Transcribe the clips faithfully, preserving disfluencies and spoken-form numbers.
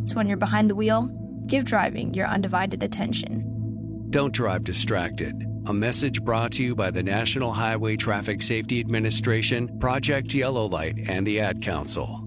So when you're behind the wheel, give driving your undivided attention. Don't drive distracted. A message brought to you by the National Highway Traffic Safety Administration, Project Yellow Light, and the Ad Council.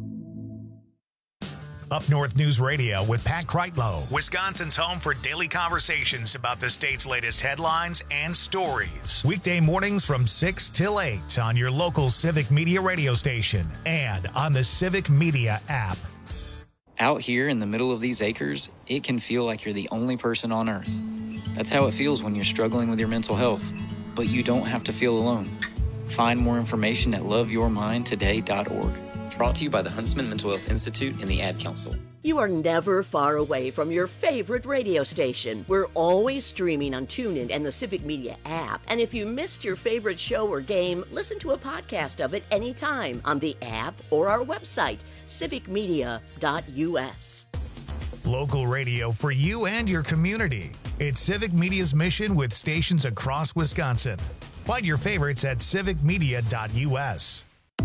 Up North News Radio with Pat Kreitlow, Wisconsin's home for daily conversations about the state's latest headlines and stories. Weekday mornings from six till eight on your local Civic Media radio station and on the Civic Media app. Out here in the middle of these acres, it can feel like you're the only person on Earth. That's how it feels when you're struggling with your mental health. But you don't have to feel alone. Find more information at love your mind today dot org. Brought to you by the Huntsman Mental Health Institute and the Ad Council. You are never far away from your favorite radio station. We're always streaming on TuneIn and the Civic Media app. And if you missed your favorite show or game, listen to a podcast of it anytime on the app or our website, civic media dot u s. Local radio for you and your community. It's Civic Media's mission with stations across Wisconsin. Find your favorites at civic media dot u s.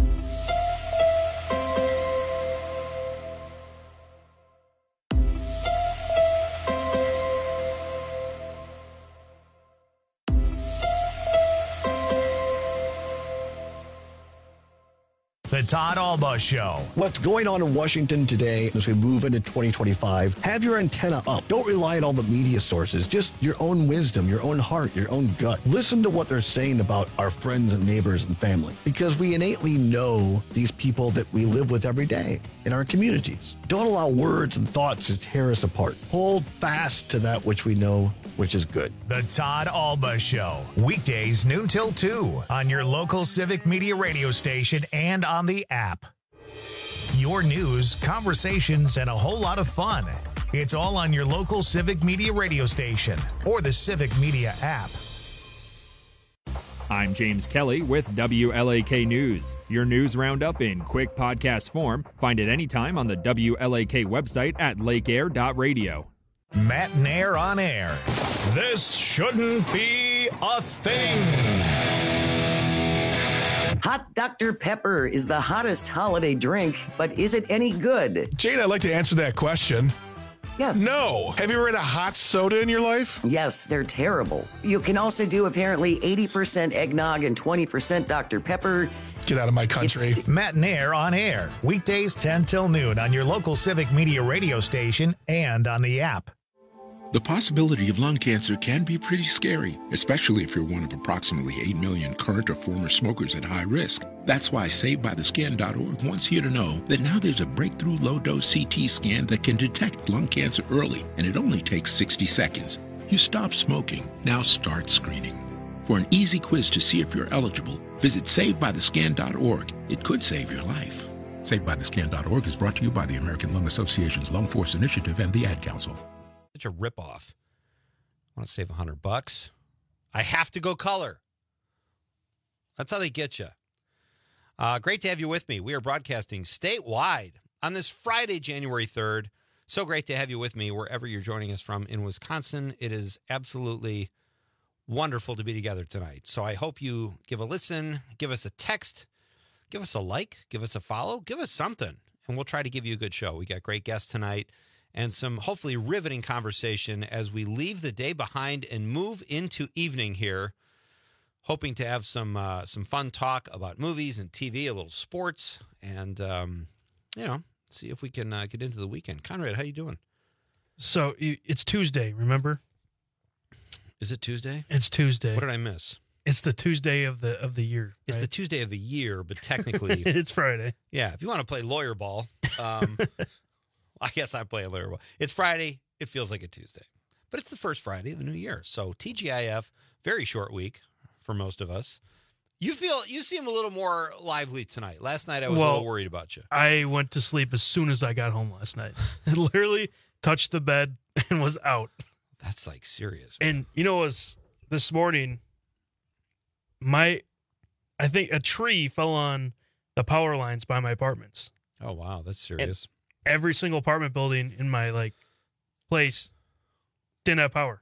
The Todd Alba Show. What's going on in Washington today as we move into twenty twenty-five? Have your antenna up. Don't rely on all the media sources. Just your own wisdom, your own heart, your own gut. Listen to what they're saying about our friends and neighbors and family, because we innately know these people that we live with every day in our communities. Don't allow words and thoughts to tear us apart. Hold fast to that which we know, which is good. The Todd Alba Show. Weekdays noon till two on your local Civic Media radio station and on the app. Your news, conversations, and a whole lot of fun. It's all on your local Civic Media radio station or the Civic Media app. I'm James Kelly with W L A K News. Your news roundup in quick podcast form. Find it anytime on the W L A K website at lake air dot radio. Matt Nair on air. This shouldn't be a thing. Hot Doctor Pepper is the hottest holiday drink, but is it any good? Jane, I'd like to answer that question. Yes. No. Have you ever had a hot soda in your life? Yes, they're terrible. You can also do apparently eighty percent eggnog and twenty percent Doctor Pepper. Get out of my country. It's Matt Nair on air. Weekdays ten till noon on your local Civic Media radio station and on the app. The possibility of lung cancer can be pretty scary, especially if you're one of approximately eight million current or former smokers at high risk. That's why Saved By The Scan dot org wants you to know that now there's a breakthrough low-dose C T scan that can detect lung cancer early, and it only takes sixty seconds. You stop smoking, now start screening. For an easy quiz to see if you're eligible, visit Saved By The Scan dot org. It could save your life. Saved By The Scan dot org is brought to you by the American Lung Association's Lung Force Initiative and the Ad Council. Such a ripoff. I want to save a hundred bucks. I have to go color. That's how they get you. Uh, great to have you with me. We are broadcasting statewide on this Friday, January third. So great to have you with me wherever you're joining us from in Wisconsin. It is absolutely wonderful to be together tonight. So I hope you give a listen, give us a text, give us a like, give us a follow, give us something, and we'll try to give you a good show. We got great guests tonight and some hopefully riveting conversation as we leave the day behind and move into evening here. Hoping to have some uh, some fun talk about movies and T V, a little sports, and, um, you know, see if we can uh, get into the weekend. Conrad, how you doing? So it's Tuesday, remember? Is it Tuesday? It's Tuesday. What did I miss? It's the Tuesday of the of the year. It's right? the Tuesday of the year, but technically... it's Friday. Yeah, if you want to play lawyer ball, um, I guess I play lawyer ball. It's Friday. It feels like a Tuesday. But it's the first Friday of the new year. So T G I F, very short week for most of us. You feel you seem a little more lively tonight. Last night I was well, a little worried about you. I went to sleep as soon as I got home last night. I literally touched the bed and was out. That's like serious. Man. And you know, it was this morning, my I think a tree fell on the power lines by my apartments. Oh wow, that's serious. And every single apartment building in my like place didn't have power.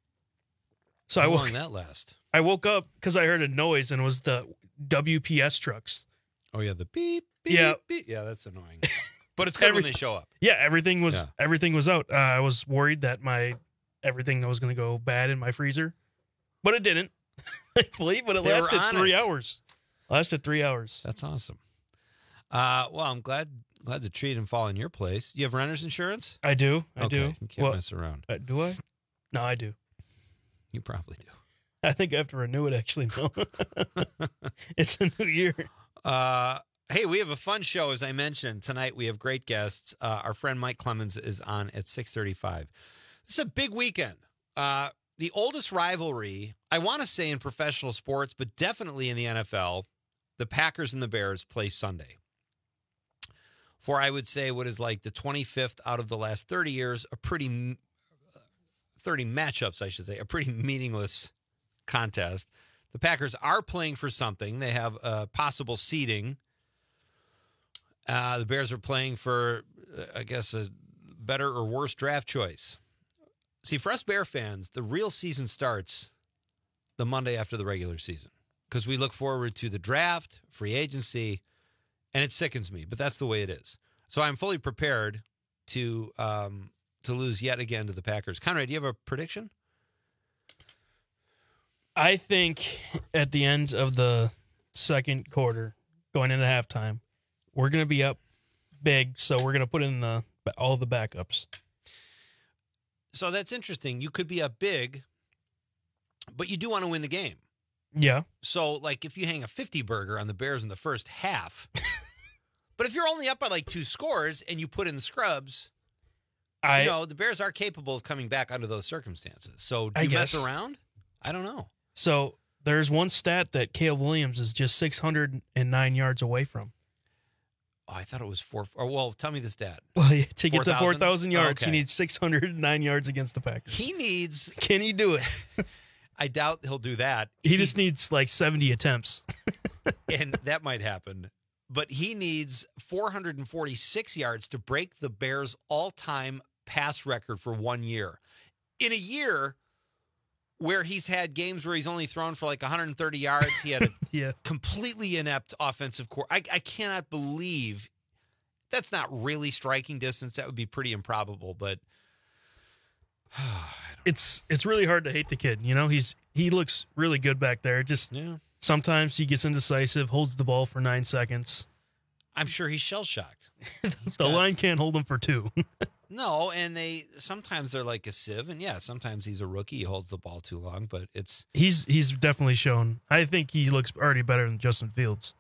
So How I woke, long that last? I woke up because I heard a noise and it was the W P S trucks. Oh yeah, the beep beep yeah. beep. Yeah, that's annoying. But it's good Every- when they show up. Yeah, everything was Yeah. everything was out. Uh, I was worried that my everything was going to go bad in my freezer, but it didn't. Thankfully, but it They were lasted on three it. hours. Lasted three hours. That's awesome. Uh, well, I'm glad glad the tree didn't fall in your place. You have renter's insurance? I do. I okay, do. You can't Well, mess around. uh, do I? No, I do. You probably do. I think I have to renew it. Actually, no. It's a new year. Uh, hey, we have a fun show, as I mentioned. Tonight we have great guests. Uh, our friend Mike Clemens is on at six thirty-five. This is a big weekend. Uh, the oldest rivalry, I want to say in professional sports, but definitely in the N F L, the Packers and the Bears play Sunday. For, I would say, what is like the twenty-fifth out of the last thirty years, a pretty, thirty matchups, I should say, a pretty meaningless contest. The Packers are playing for something. They have uh, possible seeding. Uh, the Bears are playing for, uh, I guess, a better or worse draft choice. See, for us Bear fans, the real season starts the Monday after the regular season because we look forward to the draft, free agency, and it sickens me, but that's the way it is. So I'm fully prepared to um, to lose yet again to the Packers. Conrad, do you have a prediction? I think at the end of the second quarter, going into halftime, we're going to be up big, so we're going to put in the all the backups. So that's interesting. You could be up big, but you do want to win the game. Yeah. So, like, if you hang a fifty burger on the Bears in the first half, but if you're only up by like two scores and you put in the scrubs, I, you know, the Bears are capable of coming back under those circumstances. So, do I you mess guess. around? I don't know. So there's one stat that Caleb Williams is just six hundred nine yards away from. Oh, I thought it was four. Or, well, tell me the stat. Well, yeah, to get to four four thousand thousand? yards, Okay. he needs six hundred nine yards against the Packers. He needs. Can he do it? I doubt he'll do that. He, just needs like seventy attempts. And that might happen. But he needs four hundred forty-six yards to break the Bears' all-time pass record for one year. In a year where he's had games where he's only thrown for like one hundred thirty yards, he had a Yeah. completely inept offensive core. I, I cannot believe that's not really striking distance. That would be pretty improbable, but It's it's really hard to hate the kid. You know, he's he looks really good back there. Just yeah. sometimes he gets indecisive, holds the ball for nine seconds. I'm sure he's shell-shocked. He's The got- line can't hold him for two. No, and they sometimes they're like a sieve, and yeah, sometimes he's a rookie. He holds the ball too long, but it's he's he's definitely shown. I think he looks already better than Justin Fields.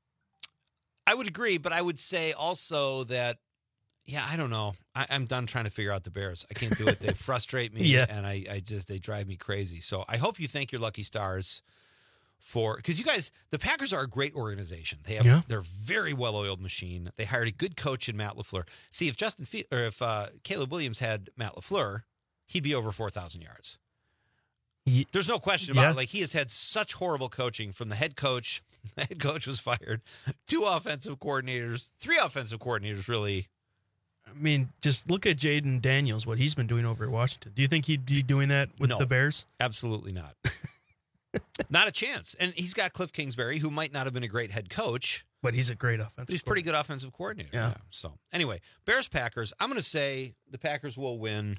I would agree, but I would say also that, yeah, I don't know. I, I'm done trying to figure out the Bears. I can't do it. They frustrate me, Yeah. and I, I just they drive me crazy. So I hope you thank your lucky stars for because you guys, the Packers are a great organization. They have Yeah. they're a very well-oiled machine. They hired a good coach in Matt LaFleur. See, if Justin Fe- or if uh, Caleb Williams had Matt LaFleur, he'd be over four thousand yards. He, There's no question about Yeah. it. Like, he has had such horrible coaching from the head coach. The head coach was fired. Two offensive coordinators, three offensive coordinators, really. I mean, just look at Jaden Daniels, what he's been doing over at Washington. Do you think he'd be doing that with No. the Bears? Absolutely not. Not a chance. And he's got Cliff Kingsbury, who might not have been a great head coach, But he's a great offensive. but he's a pretty good offensive coordinator. Yeah. So, anyway, Bears Packers. I'm going to say the Packers will win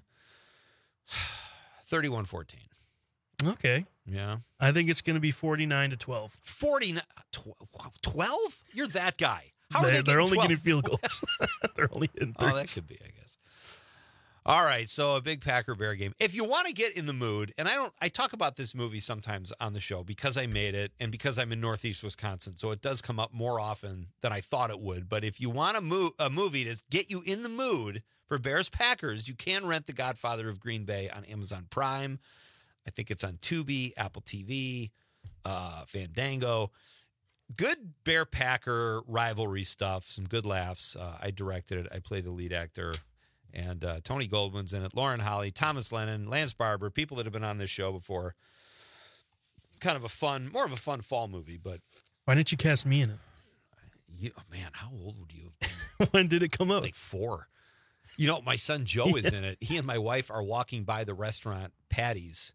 thirty-one fourteen. Okay. Yeah. I think it's going to be forty-nine to twelve. forty-nine, twelve? You're that guy. How are They- they they're getting only twelve? getting field goals. They're only hitting Oh, that threes. could be, I guess. All right, so a big Packer Bear game. If you want to get in the mood, and I don't, I talk about this movie sometimes on the show because I made it and because I'm in Northeast Wisconsin, so it does come up more often than I thought it would. But if you want a, mo- a movie to get you in the mood for Bears Packers, you can rent The Godfather of Green Bay on Amazon Prime. I think it's on Tubi, Apple T V, uh, Fandango. Good Bear Packer rivalry stuff. Some good laughs. Uh, I directed it. I play the lead actor. And uh, Tony Goldwyn's in it. Lauren Holly, Thomas Lennon, Lance Barber, people that have been on this show before. Kind of a fun, more of a fun fall movie. But Why didn't you cast me in it? you, oh, man, how old would you have been? When did it come up? Like four. You know, my son Joe is in it. He and my wife are walking by the restaurant Patty's.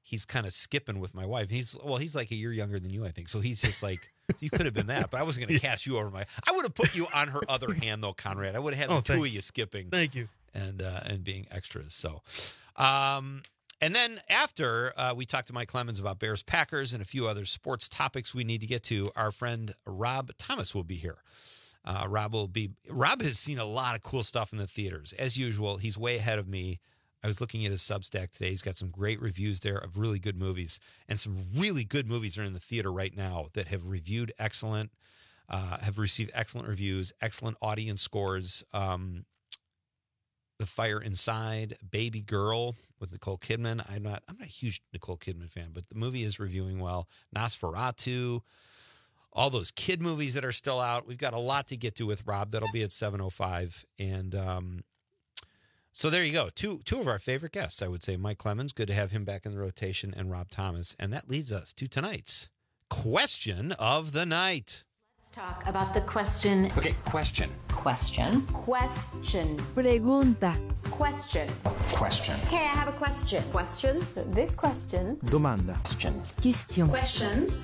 he's kind of skipping with my wife. He's well, he's like a year younger than you, I think. So he's just like, you could have been that, but I wasn't going to cast you over my. I would have put you on her other hand though, Conrad. I would have had Oh, the two thanks. of you skipping. Thank you. And uh, and being extras. So, um, and then after uh, we talked to Mike Clemens about Bears Packers and a few other sports topics we need to get to, our friend Rob Thomas will be here. Uh, Rob will be. Rob has seen a lot of cool stuff in the theaters. As usual, he's way ahead of me. I was looking at his Substack today. He's got some great reviews there of really good movies, and some really good movies are in the theater right now that have reviewed excellent, uh, have received excellent reviews, excellent audience scores. Um, The Fire Inside, Baby Girl with Nicole Kidman. I'm not. I'm not a huge Nicole Kidman fan, but the movie is reviewing well. Nosferatu. All those kid movies that are still out. We've got a lot to get to with Rob. That'll be at seven oh five. And um, so there you go. Two two of our favorite guests, I would say. Mike Clemens, good to have him back in the rotation, and Rob Thomas. And that leads us to tonight's question of the night. Let's talk about the question. Okay, question. Question. Question. Pregunta. Question. Question. Hey, I have a question. Questions? This question. Domanda. Question. Question. Questions.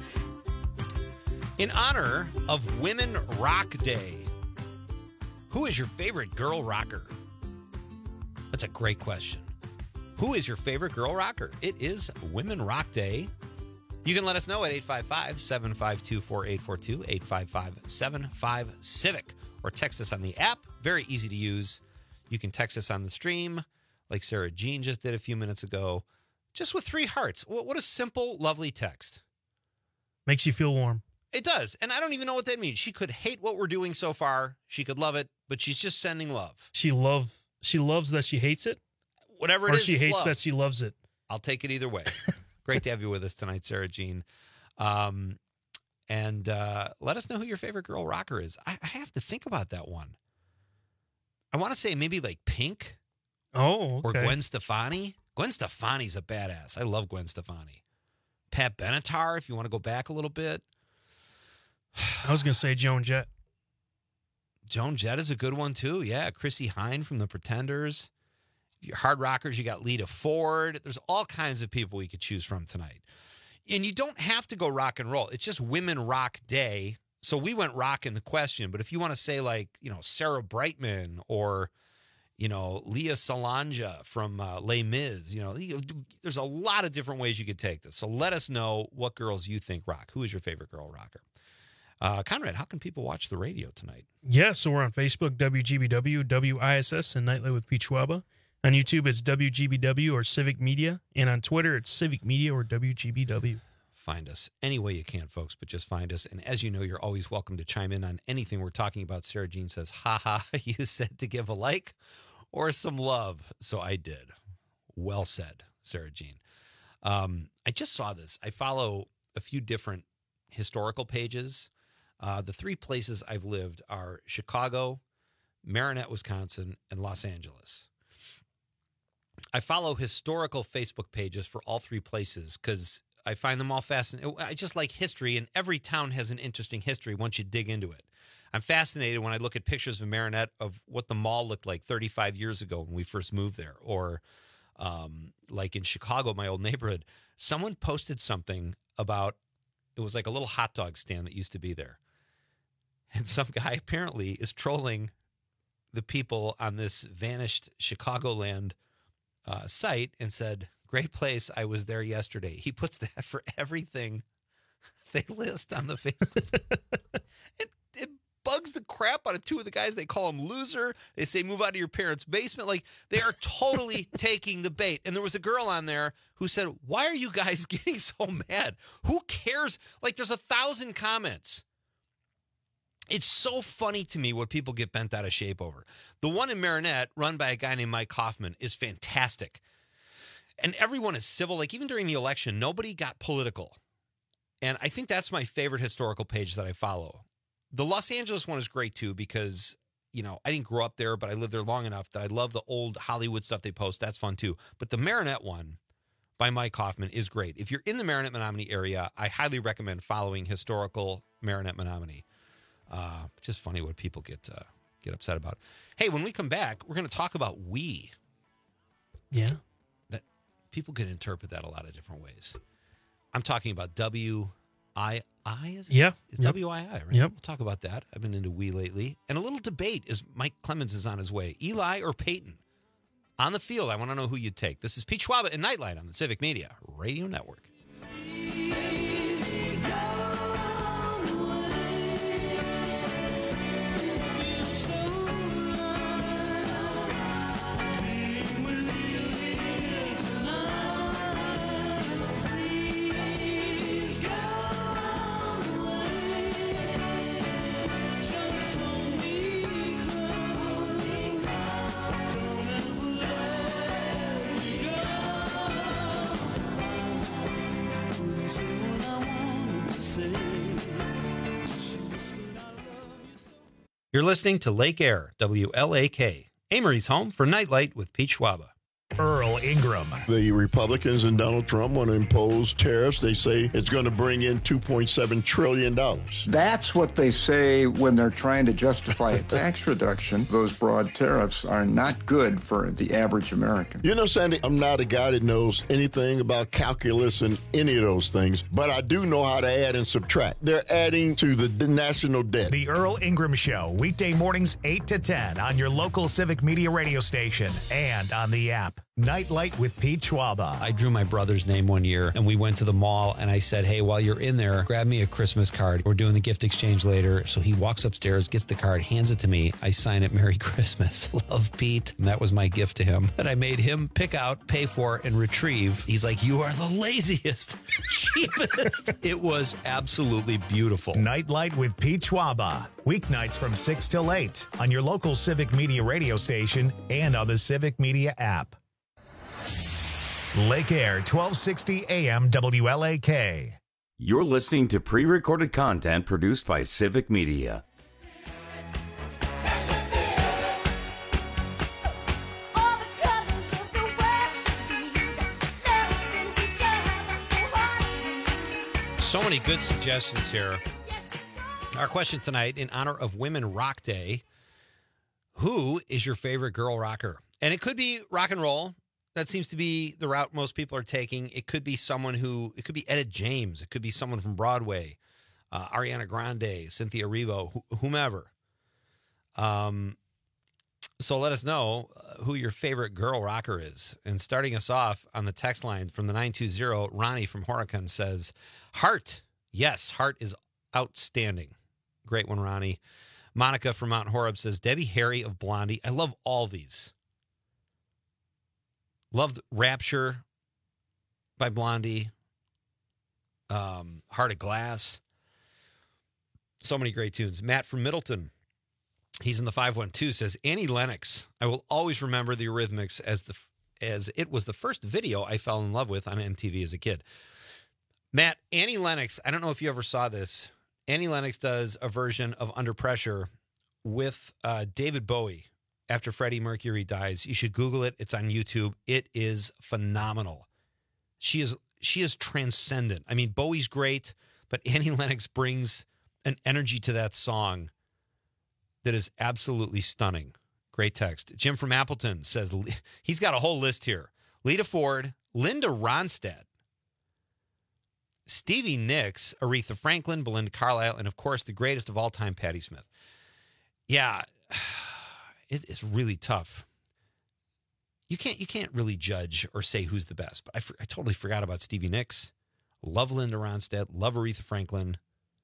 In honor of Women Rock Day, who is your favorite girl rocker? That's a great question. Who is your favorite girl rocker? It is Women Rock Day. You can let us know at eight five five, seven five two, four eight four two, eight five five, seven five, CIVIC, or text us on the app. Very easy to use. You can text us on the stream, like Sarah Jean just did a few minutes ago, just with three hearts. What a simple, lovely text. Makes you feel warm. It does, and I don't even know what that means. She could hate what we're doing so far. She could love it, but she's just sending love. She love. She loves that she hates it. Whatever it or is, she it's hates love. that she loves it. I'll take it either way. Great to have you with us tonight, Sarah Jean. Um, and uh, let us know who your favorite girl rocker is. I, I have to think about that one. I want to say maybe like Pink. Oh, Or okay. Gwen Stefani. Gwen Stefani's a badass. I love Gwen Stefani. Pat Benatar, if you want to go back a little bit. I was going to say Joan Jett. Joan Jett is a good one, too. Yeah, Chrissy Hine from The Pretenders. Your hard rockers, you got Lita Ford. There's all kinds of people we could choose from tonight. And you don't have to go rock and roll. It's just Women Rock Day. So we went rock in the question. But if you want to say, like, you know, Sarah Brightman or, you know, Leah Salanja from uh, Les Mis, you know, you, there's a lot of different ways you could take this. So let us know what girls you think rock. Who is your favorite girl rocker? Uh, Conrad, how can people watch the radio tonight? Yeah, so we're on Facebook, W G B W, W I S S, and Nightlight with Pete Schwaba. On YouTube, it's W G B W or Civic Media. And on Twitter, it's Civic Media or W G B W. Find us any way you can, folks, but just find us. And as you know, you're always welcome to chime in on anything we're talking about. Sarah Jean says, ha ha, you said to give a like or some love. So I did. Well said, Sarah Jean. Um, I just saw this. I follow a few different historical pages. Uh, the three places I've lived are Chicago, Marinette, Wisconsin, and Los Angeles. I follow historical Facebook pages for all three places because I find them all fascinating. I just like history, and every town has an interesting history once you dig into it. I'm fascinated when I look at pictures of Marinette of what the mall looked like thirty-five years ago when we first moved there, or um, like in Chicago, my old neighborhood. Someone posted something about, it was like a little hot dog stand that used to be there. And some guy apparently is trolling the people on this vanished Chicagoland uh, site and said, great place. I was there yesterday. He puts that for everything they list on the Facebook. it, it bugs the crap out of two of the guys. They call him loser. They say, move out of your parents' basement. Like, they are totally taking the bait. And there was a girl on there who said, why are you guys getting so mad? Who cares? Like, there's a thousand comments. It's so funny to me what people get bent out of shape over. The one in Marinette, run by a guy named Mike Kaufman, is fantastic. And everyone is civil. Like, even during the election, nobody got political. And I think that's my favorite historical page that I follow. The Los Angeles one is great, too, because, you know, I didn't grow up there, but I lived there long enough that I love the old Hollywood stuff they post. That's fun, too. But the Marinette one by Mike Kaufman is great. If you're in the Marinette Menominee area, I highly recommend following historical Marinette Menominee. Uh, just funny what people get uh, get upset about. Hey, when we come back, we're going to talk about we. Yeah. That people can interpret that a lot of different ways. I'm talking about W I I, is it? Yeah. It's Yep. W I I, right? Yep. We'll talk about that. I've been into we lately. And a little debate is Mike Clemens is on his way. Eli or Peyton? On the field, I want to know who you'd take. This is Pete Schwab at Nightlight on the Civic Media Radio Network. You're listening to Lake Air, W L A K, Amory's home for Nightlight with Pete Schwaba. Earl Ingram. The Republicans and Donald Trump want to impose tariffs. They say it's going to bring in two point seven trillion dollars. That's what they say when they're trying to justify a tax reduction. Those broad tariffs are not good for the average American. You know, Sandy, I'm not a guy that knows anything about calculus and any of those things, but I do know how to add and subtract. They're adding to the national debt. The Earl Ingram Show, weekday mornings eight to ten on your local Civic Media radio station and on the app. Nightlight with Pete Schwaba. I drew my brother's name one year, and we went to the mall, and I said, hey, while you're in there, grab me a Christmas card. We're doing the gift exchange later. So he walks upstairs, gets the card, hands it to me. I sign it, Merry Christmas. Love, Pete. And that was my gift to him that I made him pick out, pay for, and retrieve. He's like, you are the laziest, cheapest. It was absolutely beautiful. Nightlight with Pete Schwaba. Weeknights from six till eight on your local Civic Media radio station and on the Civic Media app. Lake Air, twelve sixty A M W L A K. You're listening to pre-recorded content produced by Civic Media. So many good suggestions here. Our question tonight, in honor of Women Rock Day, who is your favorite girl rocker? And it could be rock and roll. That seems to be the route most people are taking. It could be someone who, it could be Etta James. It could be someone from Broadway, uh, Ariana Grande, Cynthia Erivo, wh- whomever. Um, so let us know who your favorite girl rocker is. And starting us off on the text line from the nine two zero, Ronnie from Horicon says, Heart. Yes, Heart is outstanding. Great one, Ronnie. Monica from Mount Horeb says, Debbie Harry of Blondie. I love all these. Loved Rapture by Blondie. Um, Heart of Glass. So many great tunes. Matt from Middleton. He's in the five one two, says, Annie Lennox. I will always remember the Eurythmics as the as it was the first video I fell in love with on M T V as a kid. Matt, Annie Lennox, I don't know if you ever saw this. Annie Lennox does a version of Under Pressure with uh, David Bowie. After Freddie Mercury dies. You should Google it. It's on YouTube. It is phenomenal. She is she is transcendent. I mean, Bowie's great, but Annie Lennox brings an energy to that song that is absolutely stunning. Great text. Jim from Appleton says, he's got a whole list here. Lita Ford, Linda Ronstadt, Stevie Nicks, Aretha Franklin, Belinda Carlisle, and of course, the greatest of all time, Patti Smith. Yeah, it's really tough. You can't you can't really judge or say who's the best. But I, I totally forgot about Stevie Nicks. Love Linda Ronstadt. Love Aretha Franklin.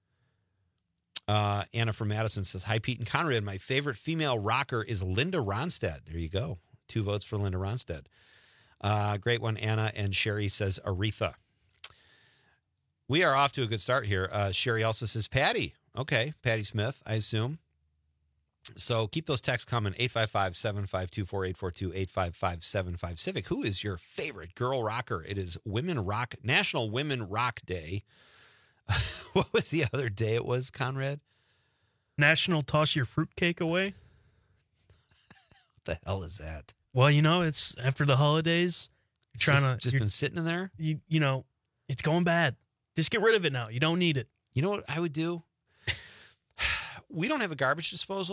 Uh, Anna from Madison says, hi, Pete and Conrad. My favorite female rocker is Linda Ronstadt. There you go. Two votes for Linda Ronstadt. Uh, great one, Anna. And Sherry says Aretha. We are off to a good start here. Uh, Sherry also says Patti. Okay, Patti Smith, I assume. So keep those texts coming. eight five five, seven five two, four eight four two, eight five five, seven five Civic. Who is your favorite girl rocker? It is Women Rock, National Women Rock Day. What was the other day it was, Conrad? National Toss Your Fruitcake Away. What the hell is that? Well, you know, it's after the holidays. You're It's trying just, to just been sitting in there? You, you know, it's going bad. Just get rid of it now. You don't need it. You know what I would do? We don't have a garbage disposal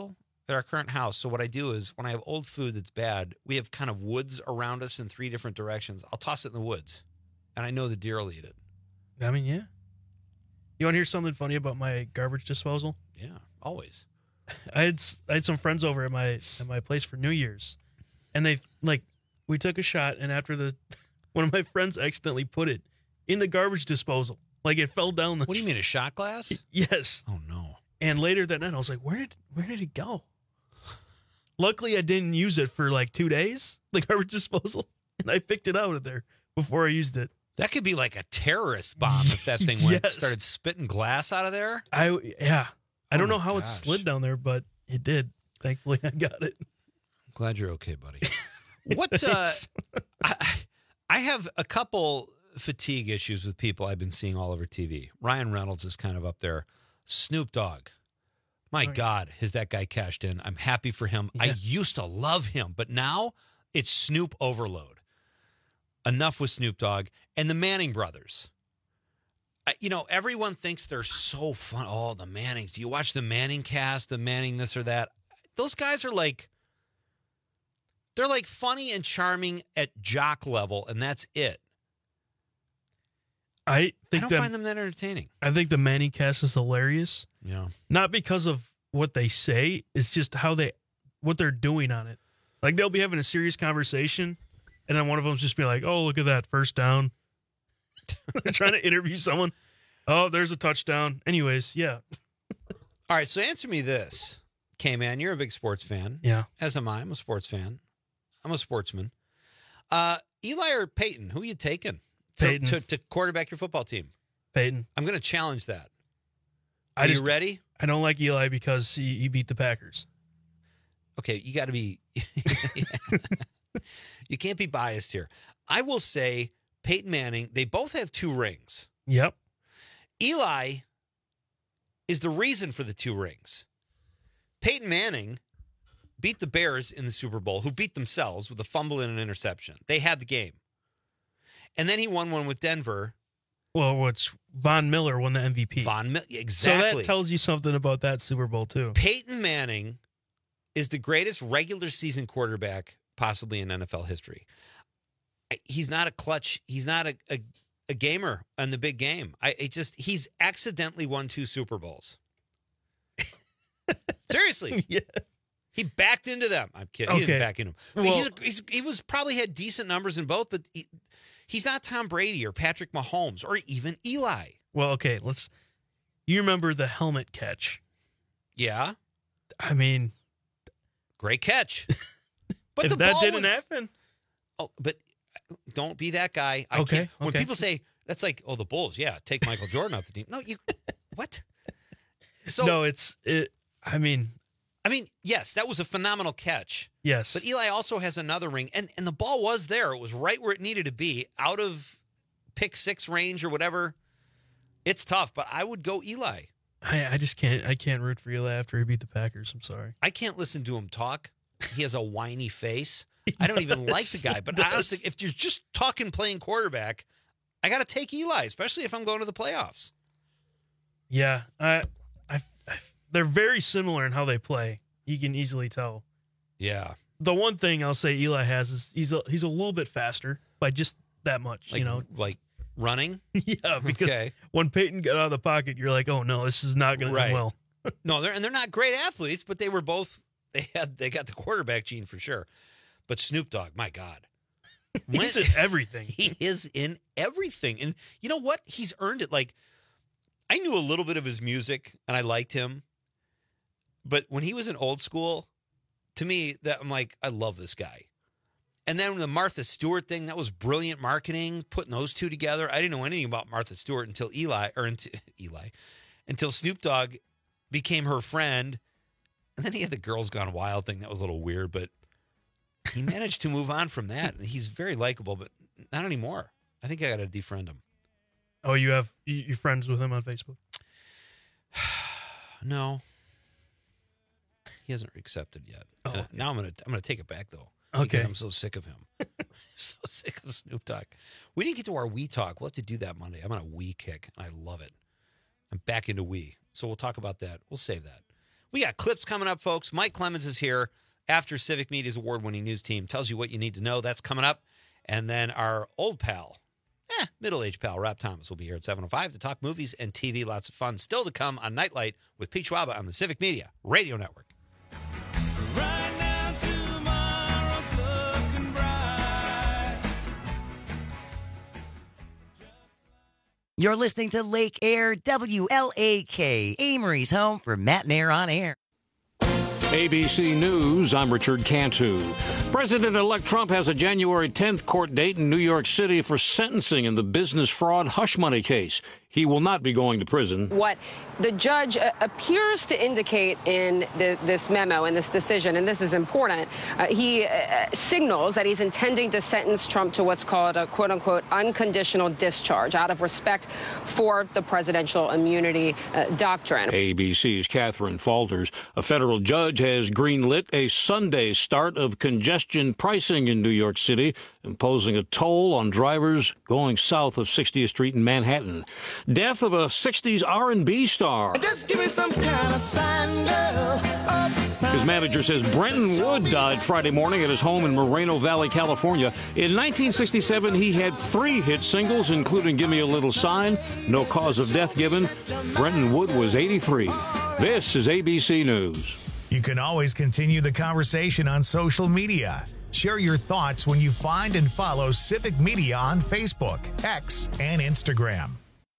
at our current house. So what I do is when I have old food that's bad, we have kind of woods around us in three different directions. I'll toss it in the woods, and I know the deer will eat it. I mean, yeah. You want to hear something funny about my garbage disposal? Yeah, always. I had I had some friends over at my at my place for New Year's, and they like we took a shot, and after the one of my friends accidentally put it in the garbage disposal, like it fell down the. What do you mean, a shot glass? Yes. Oh no! And later that night, I was like, "Where did where did it go?" Luckily, I didn't use it for like two days, the garbage disposal, and I picked it out of there before I used it. That could be like a terrorist bomb if that thing went Yes. started spitting glass out of there. I yeah. I Oh don't know my how it gosh. slid down there, but it did. Thankfully, I got it. Glad you're okay, buddy. What? Uh, I, I have a couple fatigue issues with people I've been seeing all over T V. Ryan Reynolds is kind of up there. Snoop Dogg. My Oh, yeah. God, has that guy cashed in? I'm happy for him. I Yeah. used to love him, but now it's Snoop overload. Enough with Snoop Dogg and the Manning brothers. I, you know, everyone thinks they're so fun. Oh, the Mannings. You watch the Manning cast, the Manning this or that. Those guys are like, they're like funny and charming at jock level, and that's it. I I think don't that, find them that entertaining. I think the Manning cast is hilarious. Yeah. Not because of what they say, it's just how they what they're doing on it. Like they'll be having a serious conversation, and then one of them's just be like, "Oh, look at that first down." They're trying to interview someone. Oh, there's a touchdown. Anyways, yeah. All right, so answer me this. K-Man, you're a big sports fan. Yeah. As am I. I'm a sports fan. I'm a sportsman. Uh, Eli or Peyton, who are you taking to, Peyton. to, to quarterback your football team? Peyton. I'm going to challenge that. Are I just, you ready? I don't like Eli because he, he beat the Packers. Okay, you got to be – you can't be biased here. I will say Peyton Manning, they both have two rings. Yep. Eli is the reason for the two rings. Peyton Manning beat the Bears in the Super Bowl, who beat themselves with a fumble and an interception. They had the game. And then he won one with Denver. Well, which Von Miller won the M V P. Von Miller, exactly. So that tells you something about that Super Bowl, too. Peyton Manning is the greatest regular season quarterback possibly in N F L history. He's not a clutch. He's not a, a, a gamer on the big game. I it just he's accidentally won two Super Bowls. Seriously. Yeah. He backed into them. I'm kidding. He Okay. didn't back into them. But Well- he's, he's, he was probably had decent numbers in both, but he, he's not Tom Brady or Patrick Mahomes or even Eli. Well, okay, let's. You remember the helmet catch? Yeah. I mean, great catch. But if the that ball didn't was- happen. Oh, but don't be that guy. I Okay, can't. When okay. people say that's like, oh, the Bulls, yeah, take Michael Jordan off the team. No, you what? So no, it's it. I mean, I mean, yes, that was a phenomenal catch. yes, But Eli also has another ring, and and the ball was there. It was right where it needed to be, out of pick six range or whatever. It's tough, but I would go Eli. I, I just can't. I can't root for Eli after he beat the Packers. I'm sorry. I can't listen to him talk. He has a whiny face. I don't even like the guy. But He I honestly, does. if you're just talking playing quarterback, I got to take Eli, especially if I'm going to the playoffs. Yeah, I, I, I, they're very similar in how they play. You can easily tell. Yeah. The one thing I'll say Eli has is he's a, he's a little bit faster by just that much. Like, you know, like running. yeah. Because Okay. when Peyton got out of the pocket, you're like, oh no, this is not going to Right. end well. No, they're and they're not great athletes, but they were both. They had they got the quarterback gene for sure. But Snoop Dogg, my God, He's When- in everything. He is in everything, and you know what? He's earned it. Like I knew a little bit of his music, and I liked him. But when he was in Old School, to me, that I'm like, I love this guy. And then the Martha Stewart thing, that was brilliant marketing, putting those two together. I didn't know anything about Martha Stewart until Eli, or until Eli, until Snoop Dogg became her friend. And then he had the Girls Gone Wild thing. That was a little weird, but he managed to move on from that. And he's very likable, but not anymore. I think I got to defriend him. Oh, you have you, you're friends with him on Facebook? No. He hasn't accepted yet. Oh, Uh, okay. now I'm gonna I'm gonna take it back though. Okay. Because I'm so sick of him. so sick of Snoop Dogg. We didn't get to our We Talk. We'll have to do that Monday. I'm on a We kick, and I love it. I'm back into We. So we'll talk about that. We'll save that. We got clips coming up, folks. Mike Clemens is here after Civic Media's award-winning news team tells you what you need to know. That's coming up. And then our old pal, eh, middle-aged pal, Rob Thomas, will be here at seven oh five to talk movies and T V. Lots of fun still to come on Nightlight with Pete Schwaba on the Civic Media Radio Network. You're listening to Lake Air, W L A K, Amory's home for Matt and Air on Air. A B C News, I'm Richard Cantu. President-elect Trump has a January tenth court date in New York City for sentencing in the business fraud hush money case. He will not be going to prison. What the judge uh, appears to indicate in the, this memo, in this decision, and this is important, uh, he uh, signals that he's intending to sentence Trump to what's called a quote-unquote unconditional discharge out of respect for the presidential immunity uh, doctrine. A B C's Catherine Falters. A federal judge has greenlit a Sunday start of congestion pricing in New York City, imposing a toll on drivers going south of sixtieth Street in Manhattan. Death of a sixties R and B star. Just give me some kind of sign, girl. Up. His manager says Brenton Wood died Friday morning at his home in Moreno Valley, California. In nineteen sixty-seven, he had three hit singles, including Give Me a Little Sign, No Cause of Death Given. Brenton Wood was eighty-three. This is A B C News. You can always continue the conversation on social media. Share your thoughts when you find and follow Civic Media on Facebook, X, and Instagram.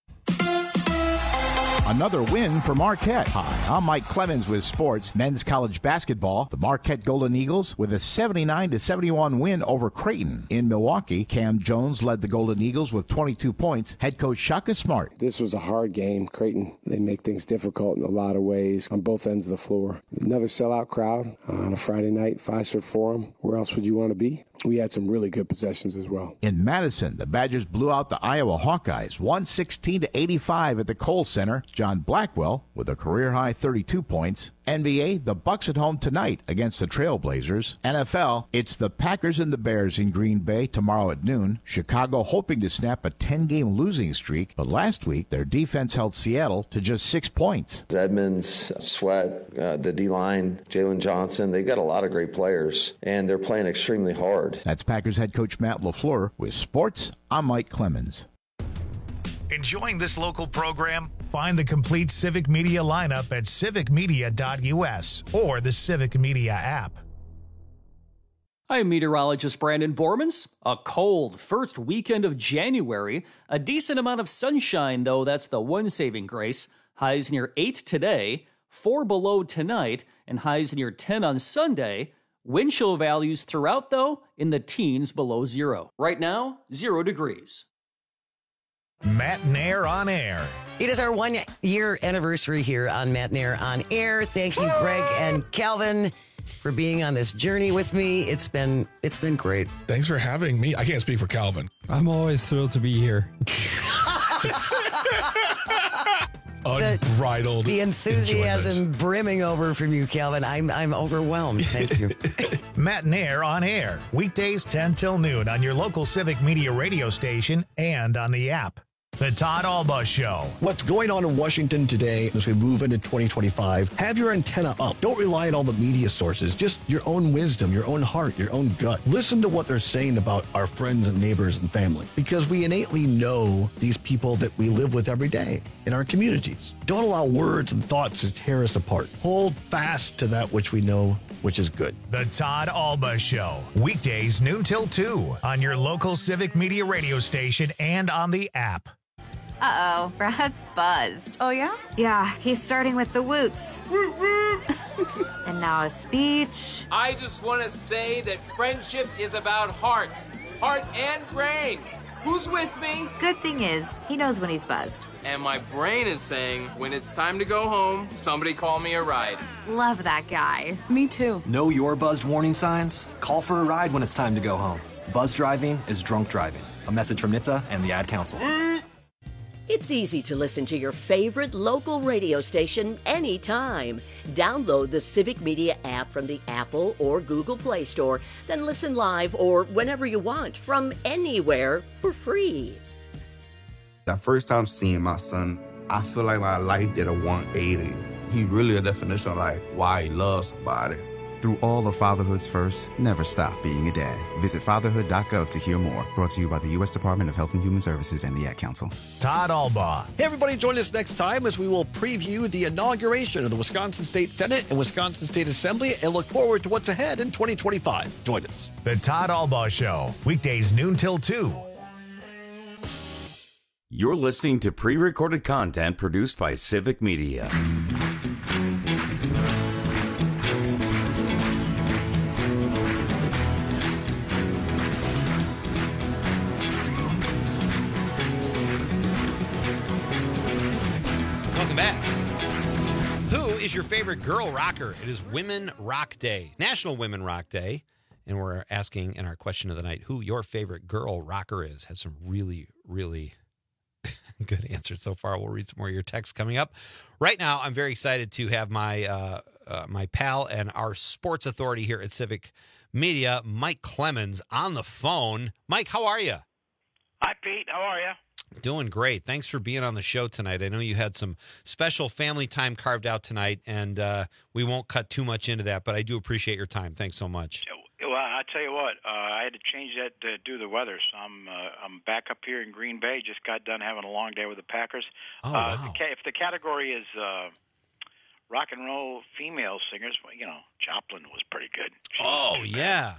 Another win for Marquette. Hi, I'm Mike Clemens with sports. Men's college basketball. The Marquette Golden Eagles with a seventy-nine to seventy-one win over Creighton. In Milwaukee, Cam Jones led the Golden Eagles with twenty-two points. Head coach Shaka Smart. This was a hard game. Creighton, they make things difficult in a lot of ways on both ends of the floor. Another sellout crowd on a Friday night, Fiserv Forum. Where else would you want to be? We had some really good possessions as well. In Madison, the Badgers blew out the Iowa Hawkeyes, one sixteen to eighty-five at the Kohl Center. John Blackwell with a career-high thirty-two points. N B A, the Bucks at home tonight against the Trailblazers. N F L, it's the Packers and the Bears in Green Bay tomorrow at noon. Chicago hoping to snap a ten-game losing streak, but last week their defense held Seattle to just six points. Edmonds, Sweat, uh, the D-line, Jalen Johnson, they've got a lot of great players, and they're playing extremely hard. That's Packers head coach Matt LaFleur. With sports, I'm Mike Clemens. Enjoying this local program? Find the complete Civic Media lineup at civic media dot u s or the Civic Media app. I'm meteorologist Brandon Bormans. A cold first weekend of January. A decent amount of sunshine, though. That's the one saving grace. Highs near eight today, four below tonight, and highs near ten on Sunday. Wind chill values throughout, though, in the teens below zero. Right now, zero degrees. Matt and Air on Air. It is our one-year anniversary here on Matt and Air on Air. Thank you, Greg and Calvin, for being on this journey with me. It's been it's been great. Thanks for having me. I can't speak for Calvin. I'm always thrilled to be here. Unbridled. The, the enthusiasm enjoyment. brimming over from you, Calvin. I'm I'm overwhelmed. Thank you. Matt and Air on Air. Weekdays ten till noon on your local Civic Media radio station and on the app. The Todd Alba Show. What's going on in Washington today as we move into twenty twenty-five? Have your antenna up. Don't rely on all the media sources. Just your own wisdom, your own heart, your own gut. Listen to what they're saying about our friends and neighbors and family, because we innately know these people that we live with every day in our communities. Don't allow words and thoughts to tear us apart. Hold fast to that which we know, which is good. The Todd Alba Show. Weekdays noon till two on your local Civic Media radio station and on the app. Uh-oh, Brad's buzzed. Oh, yeah? Yeah, he's starting with the woots. And now a speech. I just want to say that friendship is about heart. Heart and brain. Who's with me? Good thing is, he knows when he's buzzed. And my brain is saying, when it's time to go home, somebody call me a ride. Love that guy. Me too. Know your buzzed warning signs? Call for a ride when it's time to go home. Buzz driving is drunk driving. A message from N H T S A and the Ad Council. It's easy to listen to your favorite local radio station anytime. Download the Civic Media app from the Apple or Google Play Store, then listen live or whenever you want from anywhere for free. The first time seeing my son, I feel like my life did a one eighty. He really a definition of like why he loves somebody. Through all of fatherhood's first, never stop being a dad. Visit fatherhood dot gov to hear more. Brought to you by the U S Department of Health and Human Services and the Ad Council. Todd Albaugh. Hey, everybody, join us next time as we will preview the inauguration of the Wisconsin State Senate and Wisconsin State Assembly and look forward to what's ahead in twenty twenty-five. Join us. The Todd Albaugh Show, weekdays noon till two. You're listening to pre-recorded content produced by Civic Media. Welcome back. Who is your favorite girl rocker? It is Women Rock Day, National Women Rock Day. And we're asking in our question of the night who your favorite girl rocker is. Has some really, really good answers so far. We'll read some more of your texts coming up. Right now, I'm very excited to have my uh, uh, my pal and our sports authority here at Civic Media, Mike Clemens, on the phone. Mike, how are you? Hi, Pete. How are you? Doing great. Thanks for being on the show tonight. I know you had some special family time carved out tonight, and uh, we won't cut too much into that, but I do appreciate your time. Thanks so much. Well, I tell you what, uh, I had to change that to do the weather, so I'm uh, I'm back up here in Green Bay. Just got done having a long day with the Packers. Oh, uh, wow. the ca- if the category is uh, rock and roll female singers, well, you know, Joplin was pretty good. She Oh, was yeah.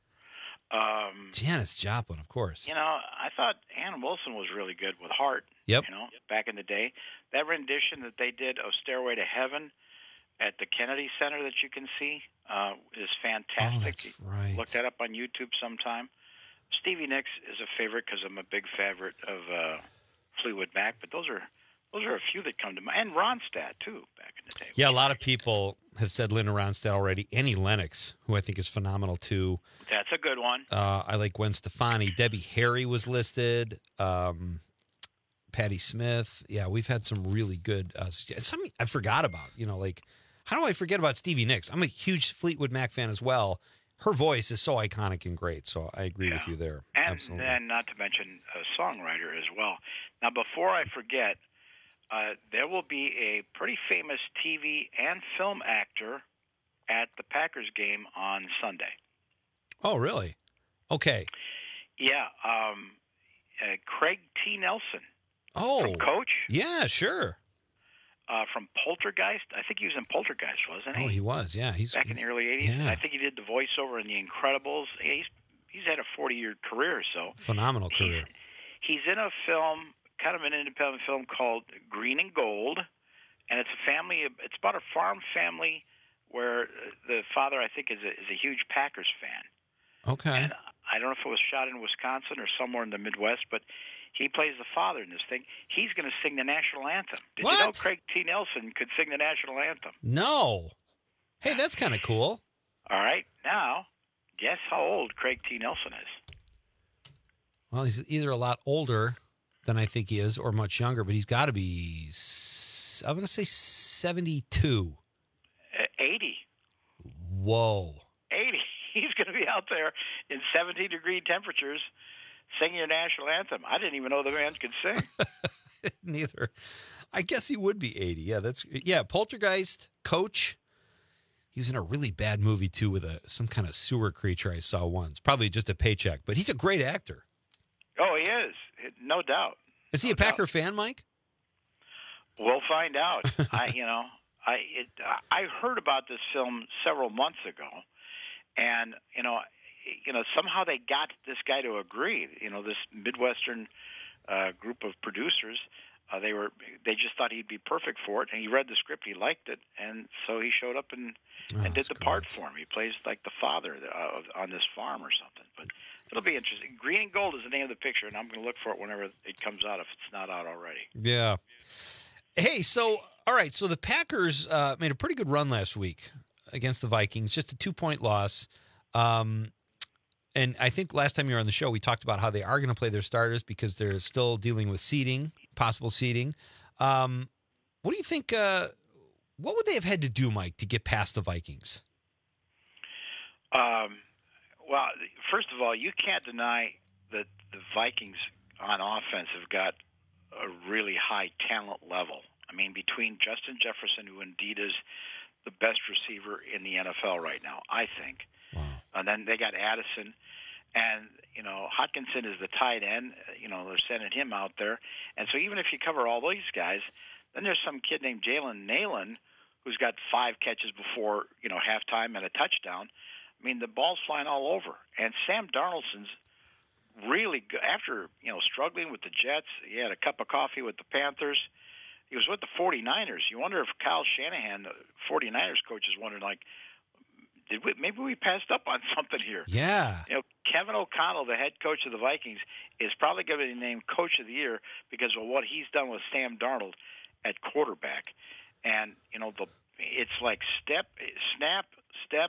Um, Janis Joplin, of course. You know, I thought Ann Wilson was really good with Heart. Yep. You know, back in the day, that rendition that they did of "Stairway to Heaven" at the Kennedy Center that you can see uh, is fantastic. Oh, that's right. Look that up on YouTube sometime. Stevie Nicks is a favorite because I'm a big favorite of uh, Fleetwood Mac. But those are those are a few that come to mind, and Ronstadt too, back in the day. Yeah, a lot of people have said Linda Ronstadt already. Annie Lennox, who I think is phenomenal too. That's a good one. Uh, I like Gwen Stefani. Debbie Harry was listed. Um, Patti Smith. Yeah, we've had some really good. Uh, some I forgot about. You know, like how do I forget about Stevie Nicks? I'm a huge Fleetwood Mac fan as well. Her voice is so iconic and great. So I agree Yeah. with you there. And Absolutely. then, not to mention a songwriter as well. Now, before I forget, uh, there will be a pretty famous T V and film actor at the Packers game on Sunday. Oh, really? Okay. Yeah, um, uh, Craig T. Nelson. Oh, from Coach. Yeah, sure. Uh, from Poltergeist. I think he was in Poltergeist, wasn't he? Oh, he was. Yeah, he's back in the early eighties. yeah. And I think he did the voiceover in The Incredibles. He's he's had a forty-year career, so phenomenal career. He's in a film, kind of an independent film called Green and Gold, and it's a family. It's about a farm family where the father, I think, is a, is a huge Packers fan. Okay. And I don't know if it was shot in Wisconsin or somewhere in the Midwest, but he plays the father in this thing. He's going to sing the national anthem. Did What? you know Craig T. Nelson could sing the national anthem? No. Hey, that's kind of cool. All right. Now, guess how old Craig T. Nelson is? Well, he's either a lot older than I think he is or much younger, but he's got to be, s- I'm going to say seventy-two. Uh, eighty. Whoa. eighty. He's going to be out there in seventy-degree temperatures singing your national anthem. I didn't even know the man could sing. Neither. I guess he would be eighty. Yeah, that's yeah. Poltergeist, Coach. He was in a really bad movie too with a some kind of sewer creature I saw once. Probably just a paycheck, but he's a great actor. Oh, he is, no doubt. Is he No a Packer doubt. fan, Mike? We'll find out. I, you know, I it, I heard about this film several months ago, and you know, you know, somehow they got this guy to agree. You know, this Midwestern uh, group of producers. Uh, they were they just thought he'd be perfect for it, and he read the script, he liked it, and so he showed up and Oh, and did that's the part for him. He plays like the father uh, on this farm or something. But it'll be interesting. Green and Gold is the name of the picture, and I'm going to look for it whenever it comes out if it's not out already. Yeah. Hey, so all right, so the Packers uh, made a pretty good run last week against the Vikings, just a two-point loss. Um, and I think last time you were on the show, we talked about how they are going to play their starters because they're still dealing with seeding, possible seeding. Um, what do you think? Uh, what would they have had to do, Mike, to get past the Vikings? Um, well, first of all, you can't deny that the Vikings on offense have got a really high talent level. I I mean, between Justin Jefferson, who indeed is the best receiver in the N F L right now, I think. Wow. And then they got Addison. And, you know, Hutchinson is the tight end. You know, they're sending him out there. And so even if you cover all these guys, then there's some kid named Jalen Nalen who's got five catches before, you know, halftime and a touchdown. I mean, the ball's flying all over. And Sam Darnold's really good. After, you know, struggling with the Jets, he had a cup of coffee with the Panthers. He was with the 49ers. You wonder if Kyle Shanahan, the 49ers coach, is wondering, like, did we, maybe we passed up on something here. Yeah. You know, Kevin O'Connell, the head coach of the Vikings, is probably going to be named Coach of the Year because of what he's done with Sam Darnold at quarterback. And, you know, the it's like step, snap, step,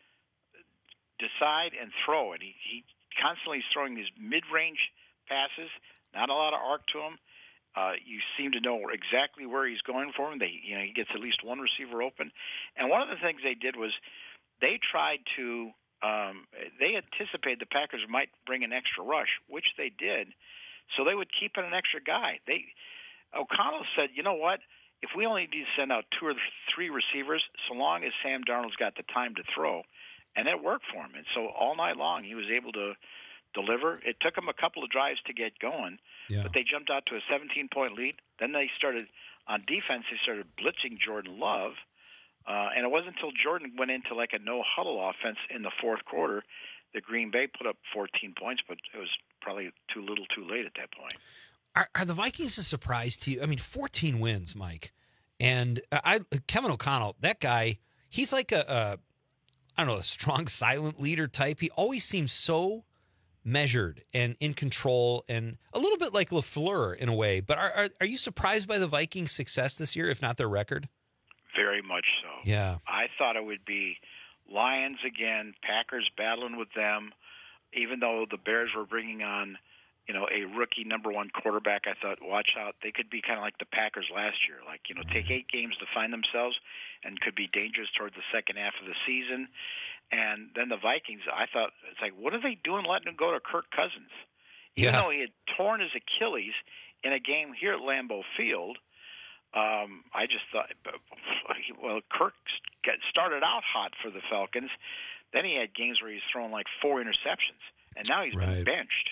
decide, and throw. And he, he constantly is throwing these mid-range passes, not a lot of arc to him. Uh, you seem to know exactly where he's going for him. They, you know, he gets at least one receiver open. And one of the things they did was they tried to um, they anticipated the Packers might bring an extra rush, which they did. So they would keep in an extra guy. They O'Connell said, you know what? If we only need to send out two or three receivers, so long as Sam Darnold's got the time to throw, and it worked for him. And so all night long he was able to deliver. It took them a couple of drives to get going, yeah. but they jumped out to a seventeen-point lead. Then they started, on defense, they started blitzing Jordan Love. Uh, and it wasn't until Jordan went into like a no-huddle offense in the fourth quarter that Green Bay put up fourteen points, but it was probably too little too late at that point. Are, are the Vikings a surprise to you? I mean, fourteen wins, Mike. And I, Kevin O'Connell, that guy, he's like a, a, I don't know, a strong, silent leader type. He always seems so measured and in control and a little bit like LaFleur in a way. But are, are, are you surprised by the Vikings' success this year, if not their record? Very much so. Yeah. I thought it would be Lions again, Packers battling with them. Even though the Bears were bringing on, you know, a rookie number one quarterback, I thought, watch out. They could be kind of like the Packers last year. Like, you know, take eight games to find themselves and could be dangerous towards the second half of the season. And then the Vikings, I thought, it's like, what are they doing letting him go to Kirk Cousins? Even Yeah. though he had torn his Achilles in a game here at Lambeau Field, Um, I just thought, well, Kirk got started out hot for the Falcons. Then he had games where he's thrown like four interceptions, and now he's been Right. benched.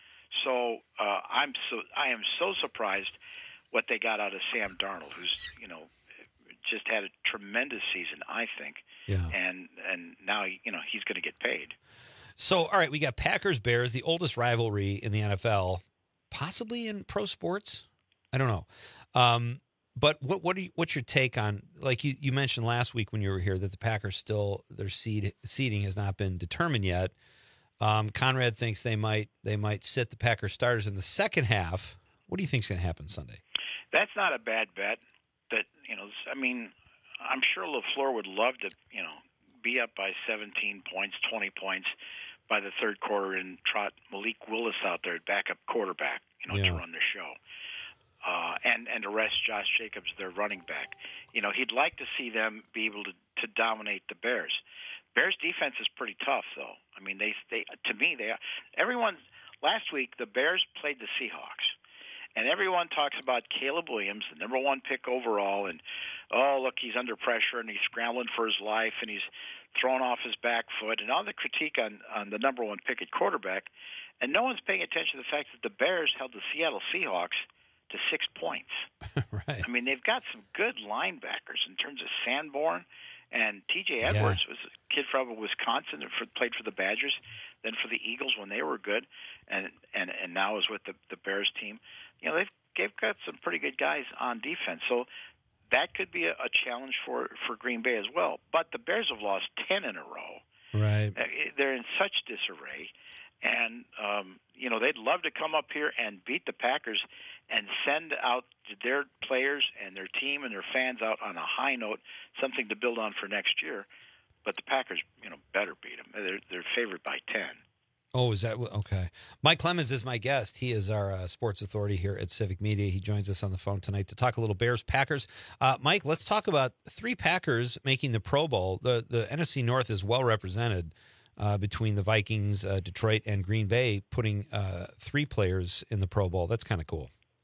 So uh, I'm so I am so surprised what they got out of Sam Darnold, who's you know just had a tremendous season, I think. Yeah. And and now you know he's going to get paid. So, all right, we got Packers Bears, the oldest rivalry in the N F L, possibly in pro sports. I don't know. Um, But what what are you, what's your take on, like you, you mentioned last week when you were here, that the Packers still, their seed seeding has not been determined yet. Um, Conrad thinks they might they might sit the Packers starters in the second half. What do you think is going to happen Sunday? That's not a bad bet. That you know, I mean, I'm sure LaFleur would love to you know be up by seventeen points, twenty points by the third quarter and trot Malik Willis out there at backup quarterback, you know, Yeah. to run the show. Uh, and, and to rest Josh Jacobs, their running back. You know, he'd like to see them be able to, to dominate the Bears. Bears defense is pretty tough, though. I mean, they, they to me, they everyone, last week, the Bears played the Seahawks. And everyone talks about Caleb Williams, the number one pick overall, and, oh, look, he's under pressure, and he's scrambling for his life, and he's thrown off his back foot, and all the critique on, on the number one pick at quarterback. And no one's paying attention to the fact that the Bears held the Seattle Seahawks to six points. Right. I mean, they've got some good linebackers in terms of Sanborn, and T J Edwards Yeah. was a kid from Wisconsin and for, played for the Badgers, then for the Eagles when they were good, and and, and now is with the, the Bears team. You know, they've, they've got some pretty good guys on defense, so that could be a, a challenge for, for Green Bay as well. But the Bears have lost ten in a row. Right. They're in such disarray. And, um, you know, they'd love to come up here and beat the Packers and send out their players and their team and their fans out on a high note, something to build on for next year. But the Packers, you know, better beat them. They're, they're favored by ten. Oh, is that okay? Mike Clemens is my guest. He is our uh, sports authority here at Civic Media. He joins us on the phone tonight to talk a little Bears Packers. Uh, Mike, let's talk about three Packers making the Pro Bowl. The the N F C North is well represented uh, between the Vikings, uh, Detroit, and Green Bay, putting uh, three players in the Pro Bowl. That's kind of cool.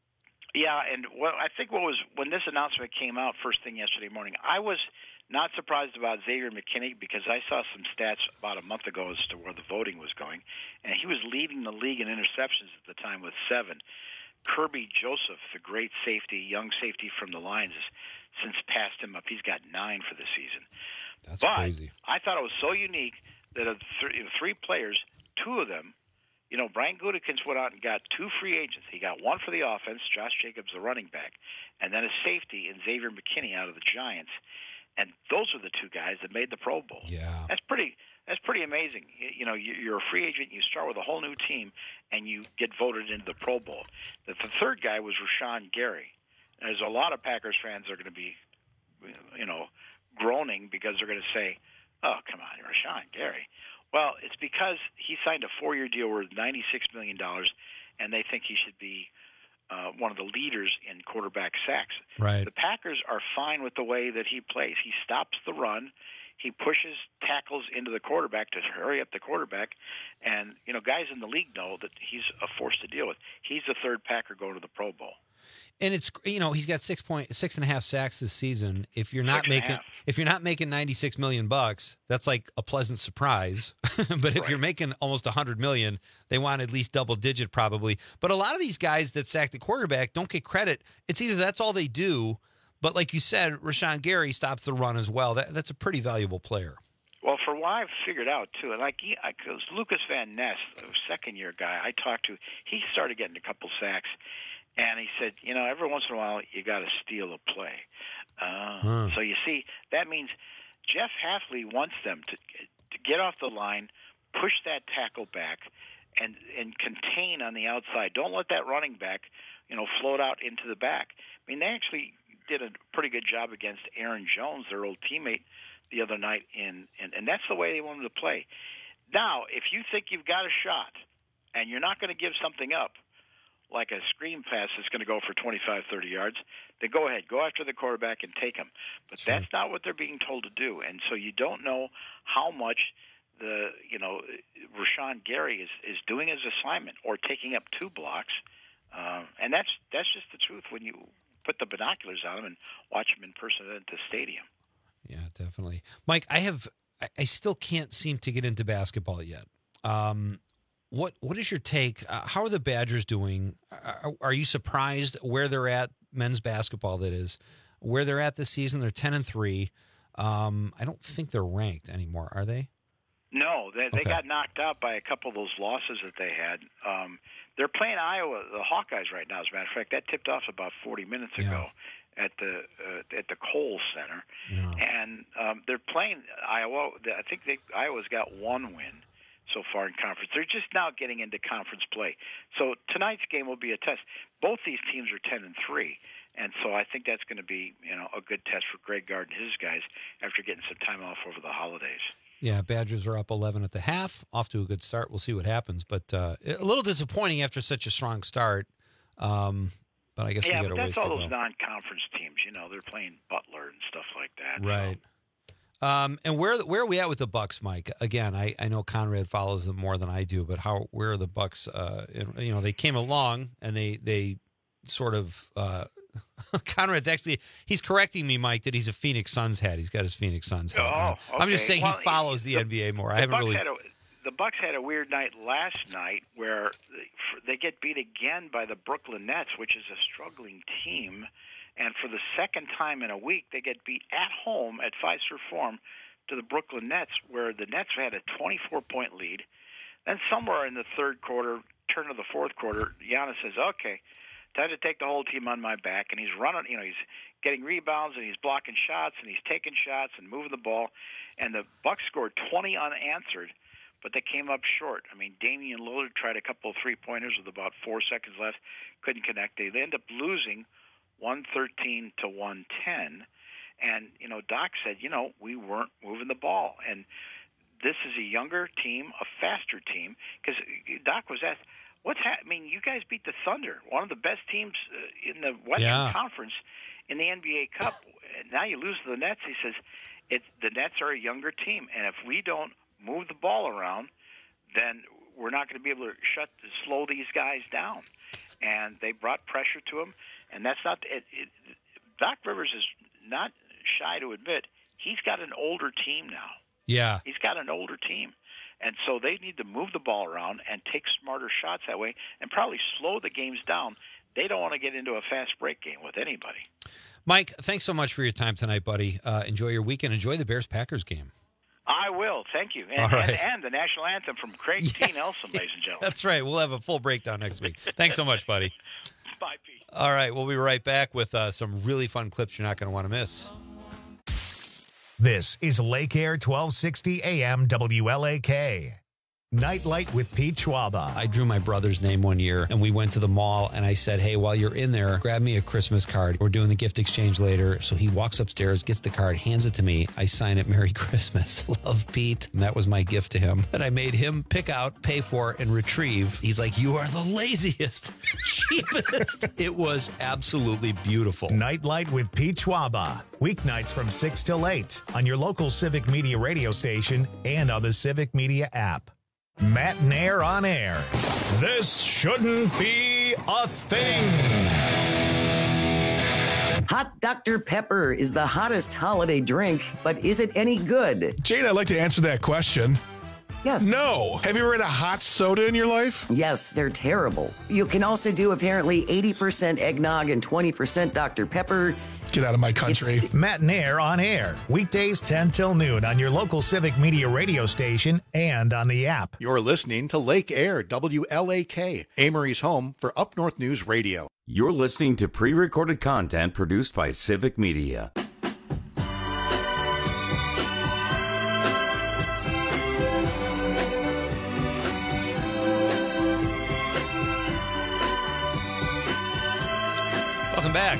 Yeah, and well, I think what was when this announcement came out first thing yesterday morning, I was not surprised about Xavier McKinney because I saw some stats about a month ago as to where the voting was going, and he was leading the league in interceptions at the time with seven. Kirby Joseph, the great safety, young safety from the Lions, has since passed him up. He's got nine for the season. That's but crazy. I thought it was so unique that of th- three players, two of them, you know, Brian Gutekunst went out and got two free agents. He got one for the offense, Josh Jacobs, the running back, and then a safety in Xavier McKinney out of the Giants. And those are the two guys that made the Pro Bowl. Yeah. That's pretty That's pretty amazing. You, you know, you- you're a free agent, you start with a whole new team, and you get voted into the Pro Bowl. The, the third guy was Rashawn Gary. There's a lot of Packers fans that are going to be, you know, groaning because they're going to say, oh, come on, Rashawn Gary. Well, it's because he signed a four-year deal worth ninety-six million dollars, and they think he should be uh, one of the leaders in quarterback sacks. Right. The Packers are fine with the way that he plays. He stops the run. He pushes tackles into the quarterback to hurry up the quarterback. And, you know, guys in the league know that he's a force to deal with. He's the third Packer going to the Pro Bowl. And it's, you know, he's got six point six and a half sacks this season. If you're not Six and a making half. if you're not making ninety six million bucks, that's like a pleasant surprise. But if you're making almost a hundred million, they want at least double digit probably. But a lot of these guys that sack the quarterback don't get credit. It's either that's all they do, but like you said, Rashawn Gary stops the run as well. That that's a pretty valuable player. Well, for what I've figured out, too, and like he, I, 'cause Lucas Van Ness, the second-year guy I talked to, he started getting a couple sacks, and he said, you know, every once in a while you got to steal a play. Uh, Huh. So you see, that means Jeff Hafley wants them to to get off the line, push that tackle back, and and contain on the outside. Don't let that running back, you know, float out into the back. I mean, they actually did a pretty good job against Aaron Jones, their old teammate, the other night, in, and, and that's the way they wanted to play. Now, if you think you've got a shot and you're not going to give something up, like a screen pass that's going to go for twenty-five, thirty yards, then go ahead. Go after the quarterback and take him. But Sure. that's not what they're being told to do. And so you don't know how much the, you know, Rashawn Gary is, is doing his assignment or taking up two blocks. Um, and that's that's just the truth when you put the binoculars on him and watch him in person at the stadium. Yeah, definitely. Mike, I have I, I still can't seem to get into basketball yet. Um, what what is your take? Uh, how are the Badgers doing? Are, are you surprised where they're at, men's basketball that is, where they're at this season? They're ten and three. Um, I don't think they're ranked anymore, are they? No, they, they Okay. got knocked out by a couple of those losses that they had. Um, they're playing Iowa, the Hawkeyes right now. As a matter of fact, that tipped off about forty minutes ago at the uh, at the Kohl Center, and um, they're playing Iowa. I think they, Iowa's got one win so far in conference. They're just now getting into conference play. So tonight's game will be a test. Both these teams are ten and three. And so I think that's going to be, you know, a good test for Greg Gard and his guys after getting some time off over the holidays. Yeah, Badgers are up eleven at the half, off to a good start. We'll see what happens, but uh, a little disappointing after such a strong start. Um, but I guess yeah, we got but a ways that's to all go. those non-conference teams. You know, they're playing Butler and stuff like that. Right. Um, and where where are we at with the Bucks, Mike? Again, I, I know Conrad follows them more than I do, but how where are the Bucks? Uh, in, you know, they came along and they they sort of uh, Conrad's actually he's correcting me, Mike, that he's a Phoenix Suns head. He's got his Phoenix Suns head. Oh, I'm just okay. saying Well, he follows the, the- N B A more. I The haven't Bucks really. had a, the Bucks had a weird night last night where they get beat again by the Brooklyn Nets, which is a struggling team, and for the second time in a week, they get beat at home at Fiserv Forum to the Brooklyn Nets, where the Nets had a twenty-four point lead. Then somewhere in the third quarter, turn of the fourth quarter, Giannis says, "Okay, time to take the whole team on my back," and he's running. You know, he's getting rebounds and he's blocking shots and he's taking shots and moving the ball, and the Bucks scored twenty unanswered. But they came up short. I mean, Damian Lillard tried a couple of three-pointers with about four seconds left, couldn't connect. They end up losing one thirteen to one ten. And, you know, Doc said, you know, we weren't moving the ball. And this is a younger team, a faster team. Because Doc was asked, what's happening? I mean, you guys beat the Thunder, one of the best teams uh, in the Western Yeah. Conference in the N B A Cup. And now you lose to the Nets. He says, it, the Nets are a younger team. And if we don't move the ball around, then we're not going to be able to shut slow these guys down. And they brought pressure to him, And that's not it, it, Doc Rivers is not shy to admit he's got an older team now. Yeah. He's got an older team. And so they need to move the ball around and take smarter shots that way and probably slow the games down. They don't want to get into a fast break game with anybody. Mike, thanks so much for your time tonight, buddy. Uh, enjoy your weekend. Enjoy the Bears-Packers game. I will. Thank you. And, All right. and, and the national anthem from Craig yeah. T. Nelson, ladies and gentlemen. That's right. We'll have a full breakdown next week. Thanks so much, buddy. Bye, Pete. All right. We'll be right back with uh, some really fun clips you're not going to want to miss. This is Lake Air twelve sixty A M W L A K. Nightlight with Pete Schwaba. I drew my brother's name one year, and we went to the mall, and I said, hey, while you're in there, grab me a Christmas card. We're doing the gift exchange later. So he walks upstairs, gets the card, hands it to me. I sign it, Merry Christmas. Love, Pete. And that was my gift to him that I made him pick out, pay for, and retrieve. He's like, you are the laziest, cheapest. It was absolutely beautiful. Nightlight with Pete Schwaba. Weeknights from six till eight on your local Civic Media radio station and on the Civic Media app. Matt Nair on air. This shouldn't be a thing. Hot Doctor Pepper is the hottest holiday drink, but is it any good? Jane, I'd like to answer that question. Yes. No. Have you ever had a hot soda in your life? Yes, they're terrible. You can also do apparently eighty percent eggnog and twenty percent Doctor Pepper. Get out of my country. It's Matt Nair on air. Weekdays ten till noon on your local Civic Media radio station and on the app. You're listening to Lake Air W L A K, Amory's home for Up North News Radio. You're listening to pre-recorded content produced by Civic Media. Welcome back.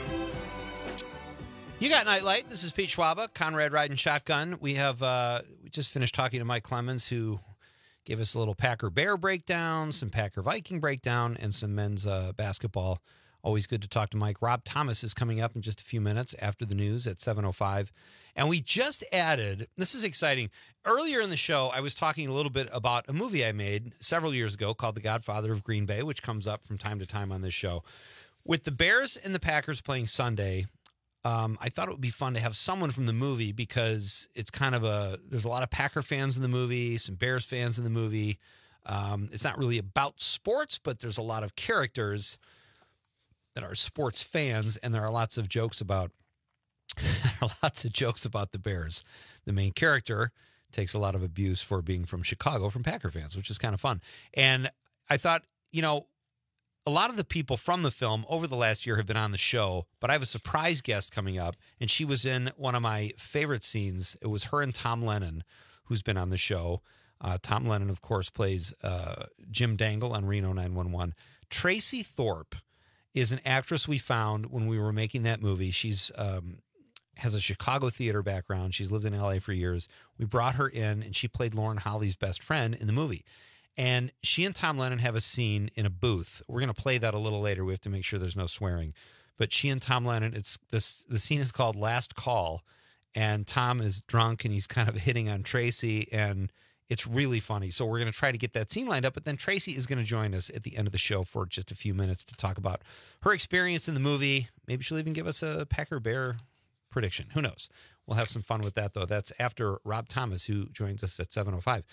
You got Nightlight. This is Pete Schwaba, Conrad riding shotgun. We have uh, we just finished talking to Mike Clemens, who gave us a little Packer Bear breakdown, some Packer Viking breakdown, and some men's uh, basketball. Always good to talk to Mike. Rob Thomas is coming up in just a few minutes after the news at seven oh five. And we just added, this is exciting. Earlier in the show, I was talking a little bit about a movie I made several years ago called The Godfather of Green Bay, which comes up from time to time on this show. With the Bears and the Packers playing Sunday, Um, I thought it would be fun to have someone from the movie because it's kind of a, there's a lot of Packer fans in the movie, some Bears fans in the movie. Um, it's not really about sports, but there's a lot of characters that are sports fans, and there are lots of jokes about, there are lots of jokes about the Bears. The main character takes a lot of abuse for being from Chicago from Packer fans, which is kind of fun. And I thought, you know, a lot of the people from the film over the last year have been on the show, but I have a surprise guest coming up, and she was in one of my favorite scenes. It was her and Tom Lennon, who's been on the show. Uh, Tom Lennon, of course, plays uh, Jim Dangle on Reno nine one one. Tracy Thorpe is an actress we found when we were making that movie. She's um, has a Chicago theater background. She's lived in L A for years. We brought her in, and she played Lauren Holly's best friend in the movie. And she and Tom Lennon have a scene in a booth. We're going to play that a little later. We have to make sure there's no swearing. But she and Tom Lennon, it's this. The scene is called Last Call, and Tom is drunk and he's kind of hitting on Tracy, and it's really funny. So we're going to try to get that scene lined up. But then Tracy is going to join us at the end of the show for just a few minutes to talk about her experience in the movie. Maybe she'll even give us a Packer Bear prediction. Who knows? We'll have some fun with that, though. That's after Rob Thomas, who joins us at seven oh five.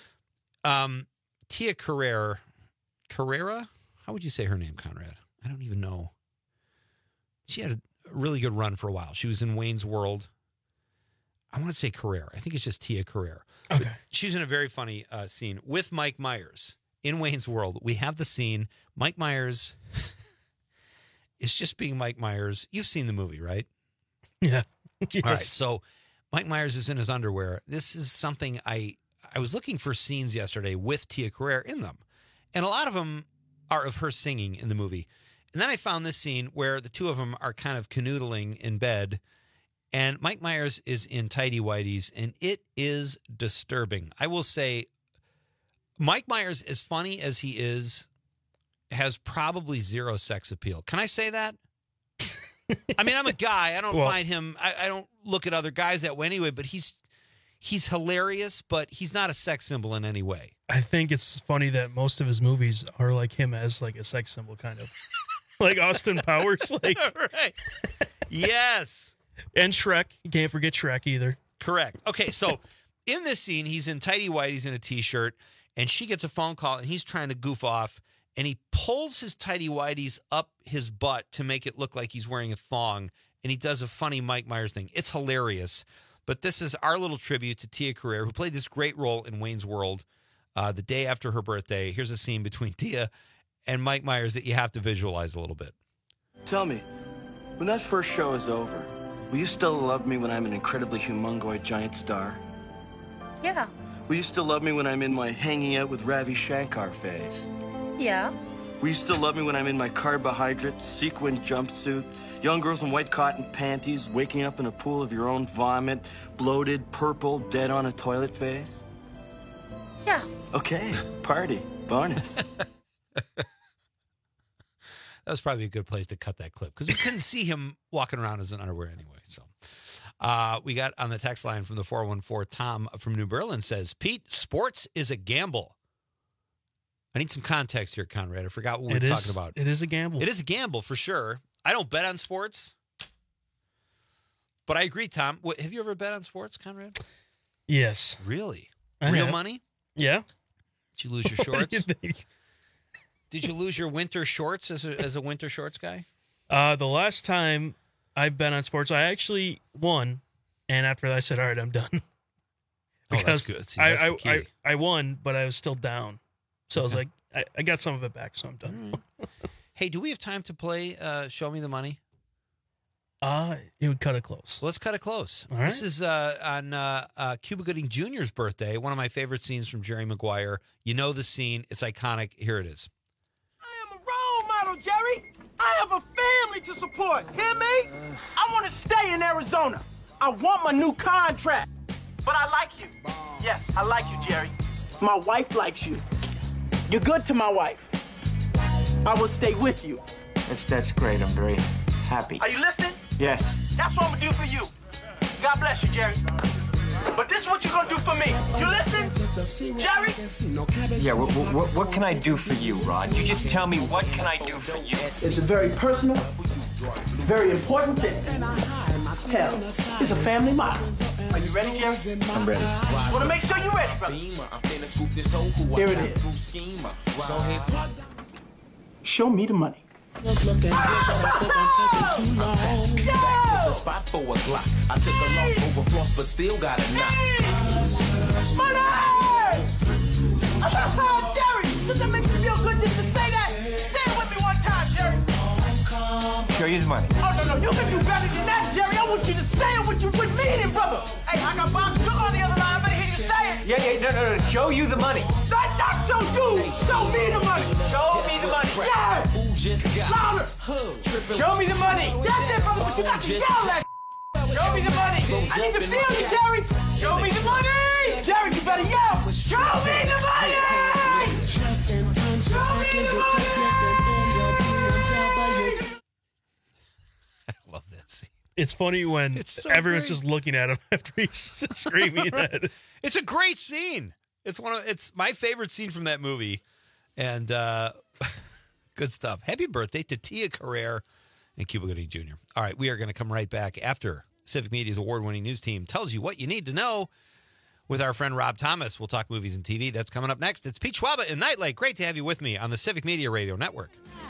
Um. Tia Carrera, Carrera? How would you say her name, Conrad? I don't even know. She had a really good run for a while. She was in Wayne's World. I want to say Carrera. I think it's just Tia Carrera. Okay. But she was in a very funny uh, scene with Mike Myers in Wayne's World. We have the scene. Mike Myers is just being Mike Myers. You've seen the movie, right? Yeah. Yes. All right. So Mike Myers is in his underwear. This is something I... I was looking for scenes yesterday with Tia Carrera in them, and a lot of them are of her singing in the movie. And then I found this scene where the two of them are kind of canoodling in bed, and Mike Myers is in tighty whities, and it is disturbing. I will say, Mike Myers, as funny as he is, has probably zero sex appeal. Can I say that? I mean, I'm a guy. I don't well, find him, I, I don't look at other guys that way anyway, but he's He's hilarious, but he's not a sex symbol in any way. I think it's funny that most of his movies are like him as like a sex symbol, kind of. like Austin Powers. Like, right. Yes. And Shrek. You can't forget Shrek either. Correct. Okay, so in this scene, he's in tighty whities and a T-shirt, and she gets a phone call, and he's trying to goof off, and he pulls his tighty whities up his butt to make it look like he's wearing a thong, and he does a funny Mike Myers thing. It's hilarious. But this is our little tribute to Tia Carrere, who played this great role in Wayne's World uh, the day after her birthday. Here's a scene between Tia and Mike Myers that you have to visualize a little bit. Tell me, when that first show is over, will you still love me when I'm an incredibly humongoid giant star? Yeah. Will you still love me when I'm in my hanging out with Ravi Shankar phase? Yeah. Will you still love me when I'm in my carbohydrate sequin jumpsuit, young girls in white cotton panties, waking up in a pool of your own vomit, bloated, purple, dead on a toilet phase? Yeah. Okay, party, bonus. That was probably a good place to cut that clip because we couldn't see him walking around as an underwear anyway. So uh, we got on the text line from the four one four, Tom from New Berlin says, Pete, sports is a gamble. I need some context here, Conrad. I forgot what we It were is- talking about. it is a gamble. It is a gamble for sure. I don't bet on sports, but I agree, Tom. What, have you ever bet on sports, Conrad? Yes. Really? I Real have. money? Yeah. Did you lose your What shorts? do you think? Did you lose your winter shorts as a, as a winter shorts guy? Uh, the last time I bet on sports, I actually won, and after that, I said, "All right, I'm done." Oh, that's Because good. See, that's I, the I, key. I I won, but I was still down, so I was Okay. like, I, I got some of it back, so I'm done. Hey, do we have time to play uh, Show Me the Money? Uh, it would cut it close. Let's cut it close. All This right. is uh, on uh, uh, Cuba Gooding Junior's birthday, one of my favorite scenes from Jerry Maguire. You know the scene. It's iconic. Here it is. Role model, Jerry. I have a family to support. Hear me? I want to stay in Arizona. I want my new contract. But I like you. Yes, I like you, Jerry. My wife likes you. You're good to my wife. I will stay with you. That's, that's great. I'm very happy. Are you listening? Yes. That's what I'm gonna do for you. God bless you, Jerry. But this is what you're gonna do for me. You listen, Jerry? Yeah, what, what, what can I do for you, Rod? You just tell me, what can I do for you? It's a very personal, very important thing. Hell, it's a family motto. Are you ready, Jerry? I'm ready. Just wanna make sure you're ready, brother. Here it is. Show me the money. Spot for a Glock. I took a loss over floss, but still got a knock. Money! Oh, Jerry, does that make you feel good just to say that? Say it with me one time, Jerry. Show you the money. Oh, no, no, you can do better than that, Jerry. I want you to say it with you with meaning, brother. Hey, I got Bob Sugar on the other line. I better hear you say it. Yeah, yeah, no, no, no. Show you the money. Not, not show you. Show me the money. Show me the money. Yeah. Louder. Show me the money. That's it, brother, but you got to yell that. Show me the money. I need to feel you, Jerry. Show me the money. Jerry, you better yell. Show me the money. Show me the money. I love that scene. It's funny when It's so everyone's great. just looking at him after he's screaming that. It's a great scene. It's one of it's my favorite scene from that movie, and uh, good stuff. Happy birthday to Tia Carrere and Cuba Gooding Junior All right, we are going to come right back after Civic Media's award-winning news team tells you what you need to know with our friend Rob Thomas. We'll talk movies and T V. That's coming up next. It's Pete Schwaba and Nightlight. Great to have you with me on the Civic Media Radio Network.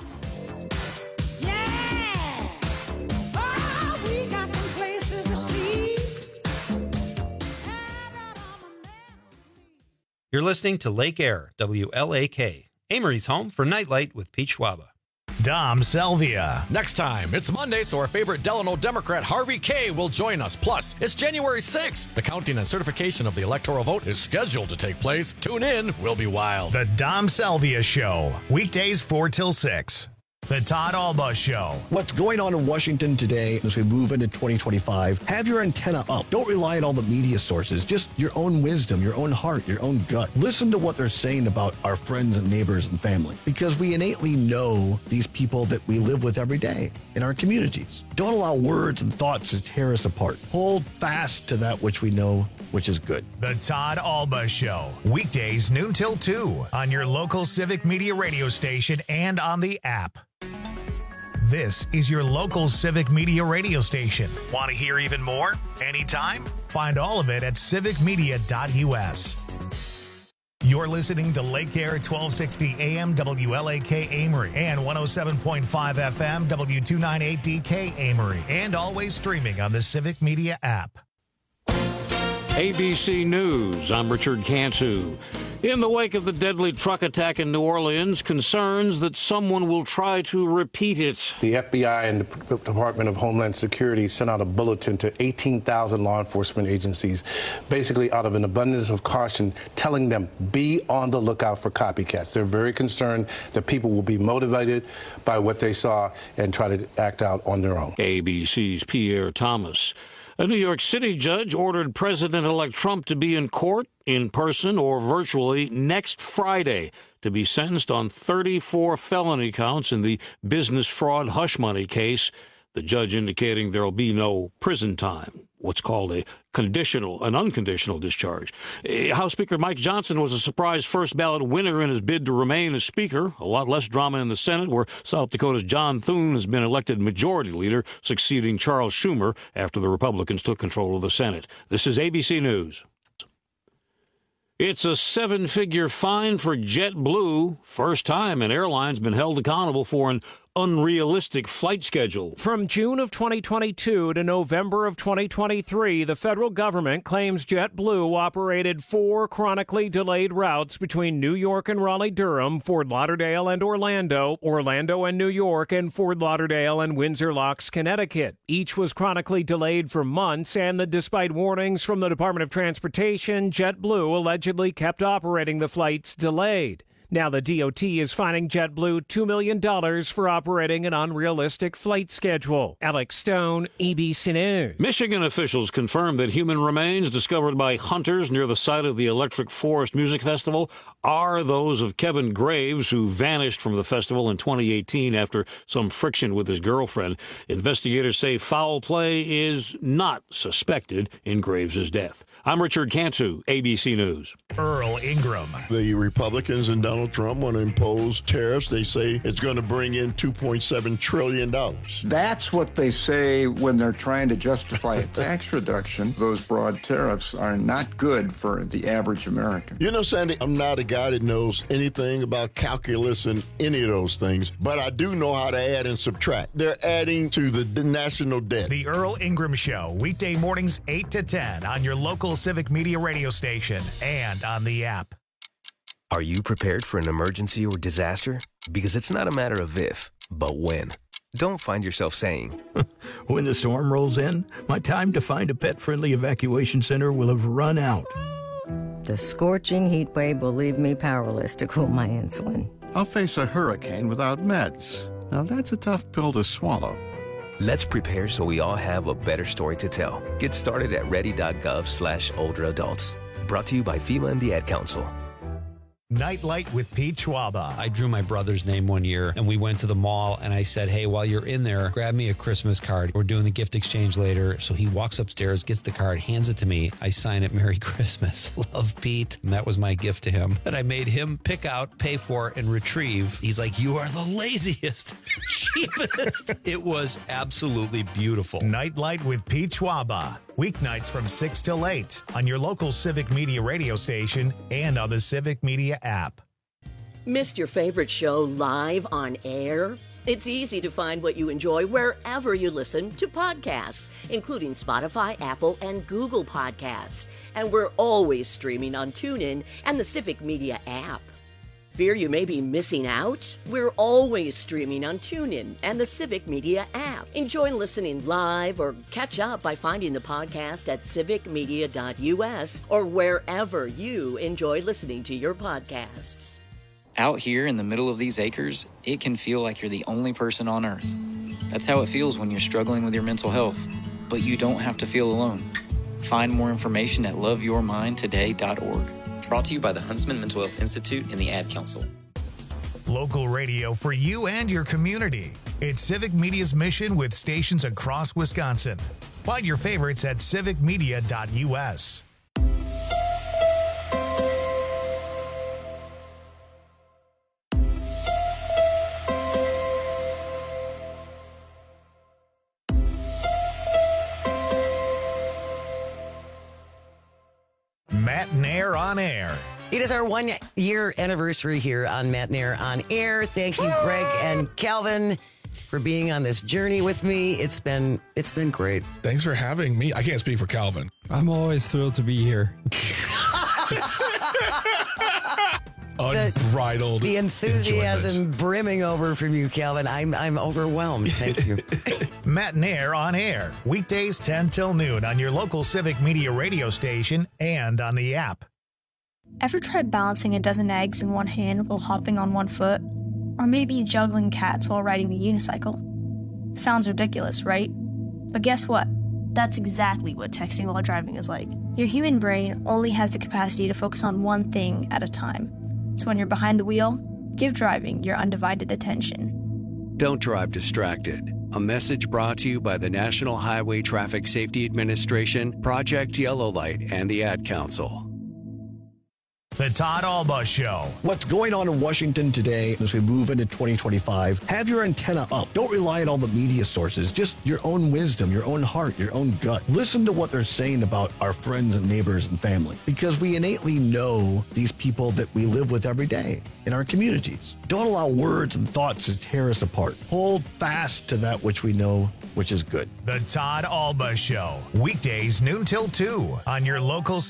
You're listening to Lake Air, W L A K, Amory's home for Nightlight with Pete Schwaba. Dom Salvia. Next time, it's Monday, so our favorite Delano Democrat, Harvey Kaye, will join us. Plus, it's January sixth. The counting and certification of the electoral vote is scheduled to take place. Tune in. We'll be wild. The Dom Salvia Show. Weekdays four till six. The Todd Alba Show. What's going on in Washington today as we move into twenty twenty-five? Have your antenna up. Don't rely on all the media sources. Just your own wisdom, your own heart, your own gut. Listen to what they're saying about our friends and neighbors and family, because we innately know these people that we live with every day in our communities. Don't allow words and thoughts to tear us apart. Hold fast to that which we know, which is good. The Todd Alba Show. Weekdays noon till two on your local Civic Media radio station and on the app. This is your local Civic Media radio station. Want to hear even more? Anytime? Find all of it at civic media dot u s. You're listening to Lake Air twelve sixty A M W L A K Amory and one oh seven point five F M W two ninety-eight D K Amory, and always streaming on the Civic Media app. A B C News, I'm Richard Cantu. In the wake of the deadly truck attack in New Orleans, concerns that someone will try to repeat it. The F B I and the Department of Homeland Security sent out a bulletin to eighteen thousand law enforcement agencies, basically out of an abundance of caution, telling them be on the lookout for copycats. They're very concerned that people will be motivated by what they saw and try to act out on their own. A B C's Pierre Thomas. A New York City judge ordered President-elect Trump to be in court, in person or virtually, next Friday to be sentenced on thirty-four felony counts in the business fraud hush money case, the judge indicating there will be no prison time, what's called a conditional, an unconditional discharge. House Speaker Mike Johnson was a surprise first ballot winner in his bid to remain as Speaker. A lot less drama in the Senate, where South Dakota's John Thune has been elected Majority Leader, succeeding Charles Schumer after the Republicans took control of the Senate. This is A B C News. It's a seven-figure fine for JetBlue. First time an airline's been held accountable for an unrealistic flight schedule. From June of twenty twenty-two to November of twenty twenty-three, the federal government claims JetBlue operated four chronically delayed routes between New York and Raleigh-Durham, Fort Lauderdale and Orlando, Orlando and New York, and Fort Lauderdale and Windsor Locks, Connecticut. Each was chronically delayed for months, and that despite warnings from the Department of Transportation, JetBlue allegedly kept operating the flights delayed. Now the D O T is fining JetBlue two million dollars for operating an unrealistic flight schedule. Alex Stone, A B C News. Michigan officials confirmed that human remains discovered by hunters near the site of the Electric Forest Music Festival are those of Kevin Graves, who vanished from the festival in twenty eighteen after some friction with his girlfriend. Investigators say foul play is not suspected in Graves' death. I'm Richard Cantu, A B C News. Earl Ingram. The Republicans and Donald Trump want to impose tariffs. They say it's going to bring in two point seven trillion dollars. That's what they say when they're trying to justify a tax reduction. Those broad tariffs are not good for the average American. You know, Sandy, I'm not a guy that knows anything about calculus and any of those things, but I do know how to add and subtract. They're adding to the national debt. The Earl Ingram Show, weekday mornings eight to ten on your local Civic Media radio station and on the app. Are you prepared for an emergency or disaster? Because it's not a matter of if, but when. Don't find yourself saying, when the storm rolls in, my time to find a pet-friendly evacuation center will have run out. The scorching heat wave will leave me powerless to cool my insulin. I'll face a hurricane without meds. Now that's a tough pill to swallow. Let's prepare so we all have a better story to tell. Get started at ready.gov slash older adults. Brought to you by FEMA and the Ad Council. Nightlight with Pete Schwaba. I drew my brother's name one year, and we went to the mall, and I said, hey, while you're in there, grab me a Christmas card. We're doing the gift exchange later. So he walks upstairs, gets the card, hands it to me. I sign it, Merry Christmas. Love, Pete. And that was my gift to him that I made him pick out, pay for, and retrieve. He's like, you are the laziest, cheapest. It was absolutely beautiful. Nightlight with Pete Schwaba. Weeknights from six till eight on your local Civic Media radio station and on the Civic Media app. Missed your favorite show live on air? It's easy to find what you enjoy wherever you listen to podcasts, including Spotify, Apple, and Google Podcasts. And we're always streaming on TuneIn and the Civic Media app. Fear you may be missing out? We're always streaming on TuneIn and the Civic Media app. Enjoy listening live or catch up by finding the podcast at civic media dot u s or wherever you enjoy listening to your podcasts. Out here in the middle of these acres, it can feel like you're the only person on Earth. That's how it feels when you're struggling with your mental health. But you don't have to feel alone. Find more information at love your mind today dot org. Brought to you by the Huntsman Mental Health Institute and the Ad Council. Local radio for you and your community. It's Civic Media's mission with stations across Wisconsin. Find your favorites at civic media dot u s. Nair on Air. It is our one year anniversary here on Matt Nair on Air. Thank you, Greg and Calvin, for being on this journey with me. It's been it's been great. Thanks for having me. I can't speak for Calvin. I'm always thrilled to be here. Unbridled. The, the enthusiasm enjoyment. brimming over from you, Calvin. I'm I'm overwhelmed. Thank you. Matt Nair on Air. Weekdays ten till noon on your local Civic Media radio station and on the app. Ever tried balancing a dozen eggs in one hand while hopping on one foot? Or maybe juggling cats while riding a unicycle? Sounds ridiculous, right? But guess what? That's exactly what texting while driving is like. Your human brain only has the capacity to focus on one thing at a time. So when you're behind the wheel, give driving your undivided attention. Don't drive distracted. A message brought to you by the National Highway Traffic Safety Administration, Project Yellow Light, and the Ad Council. The Todd Alba Show. What's going on in Washington today as we move into twenty twenty-five? Have your antenna up. Don't rely on all the media sources. Just your own wisdom, your own heart, your own gut. Listen to what they're saying about our friends and neighbors and family, because we innately know these people that we live with every day in our communities. Don't allow words and thoughts to tear us apart. Hold fast to that which we know, which is good. The Todd Alba Show. Weekdays noon till two on your local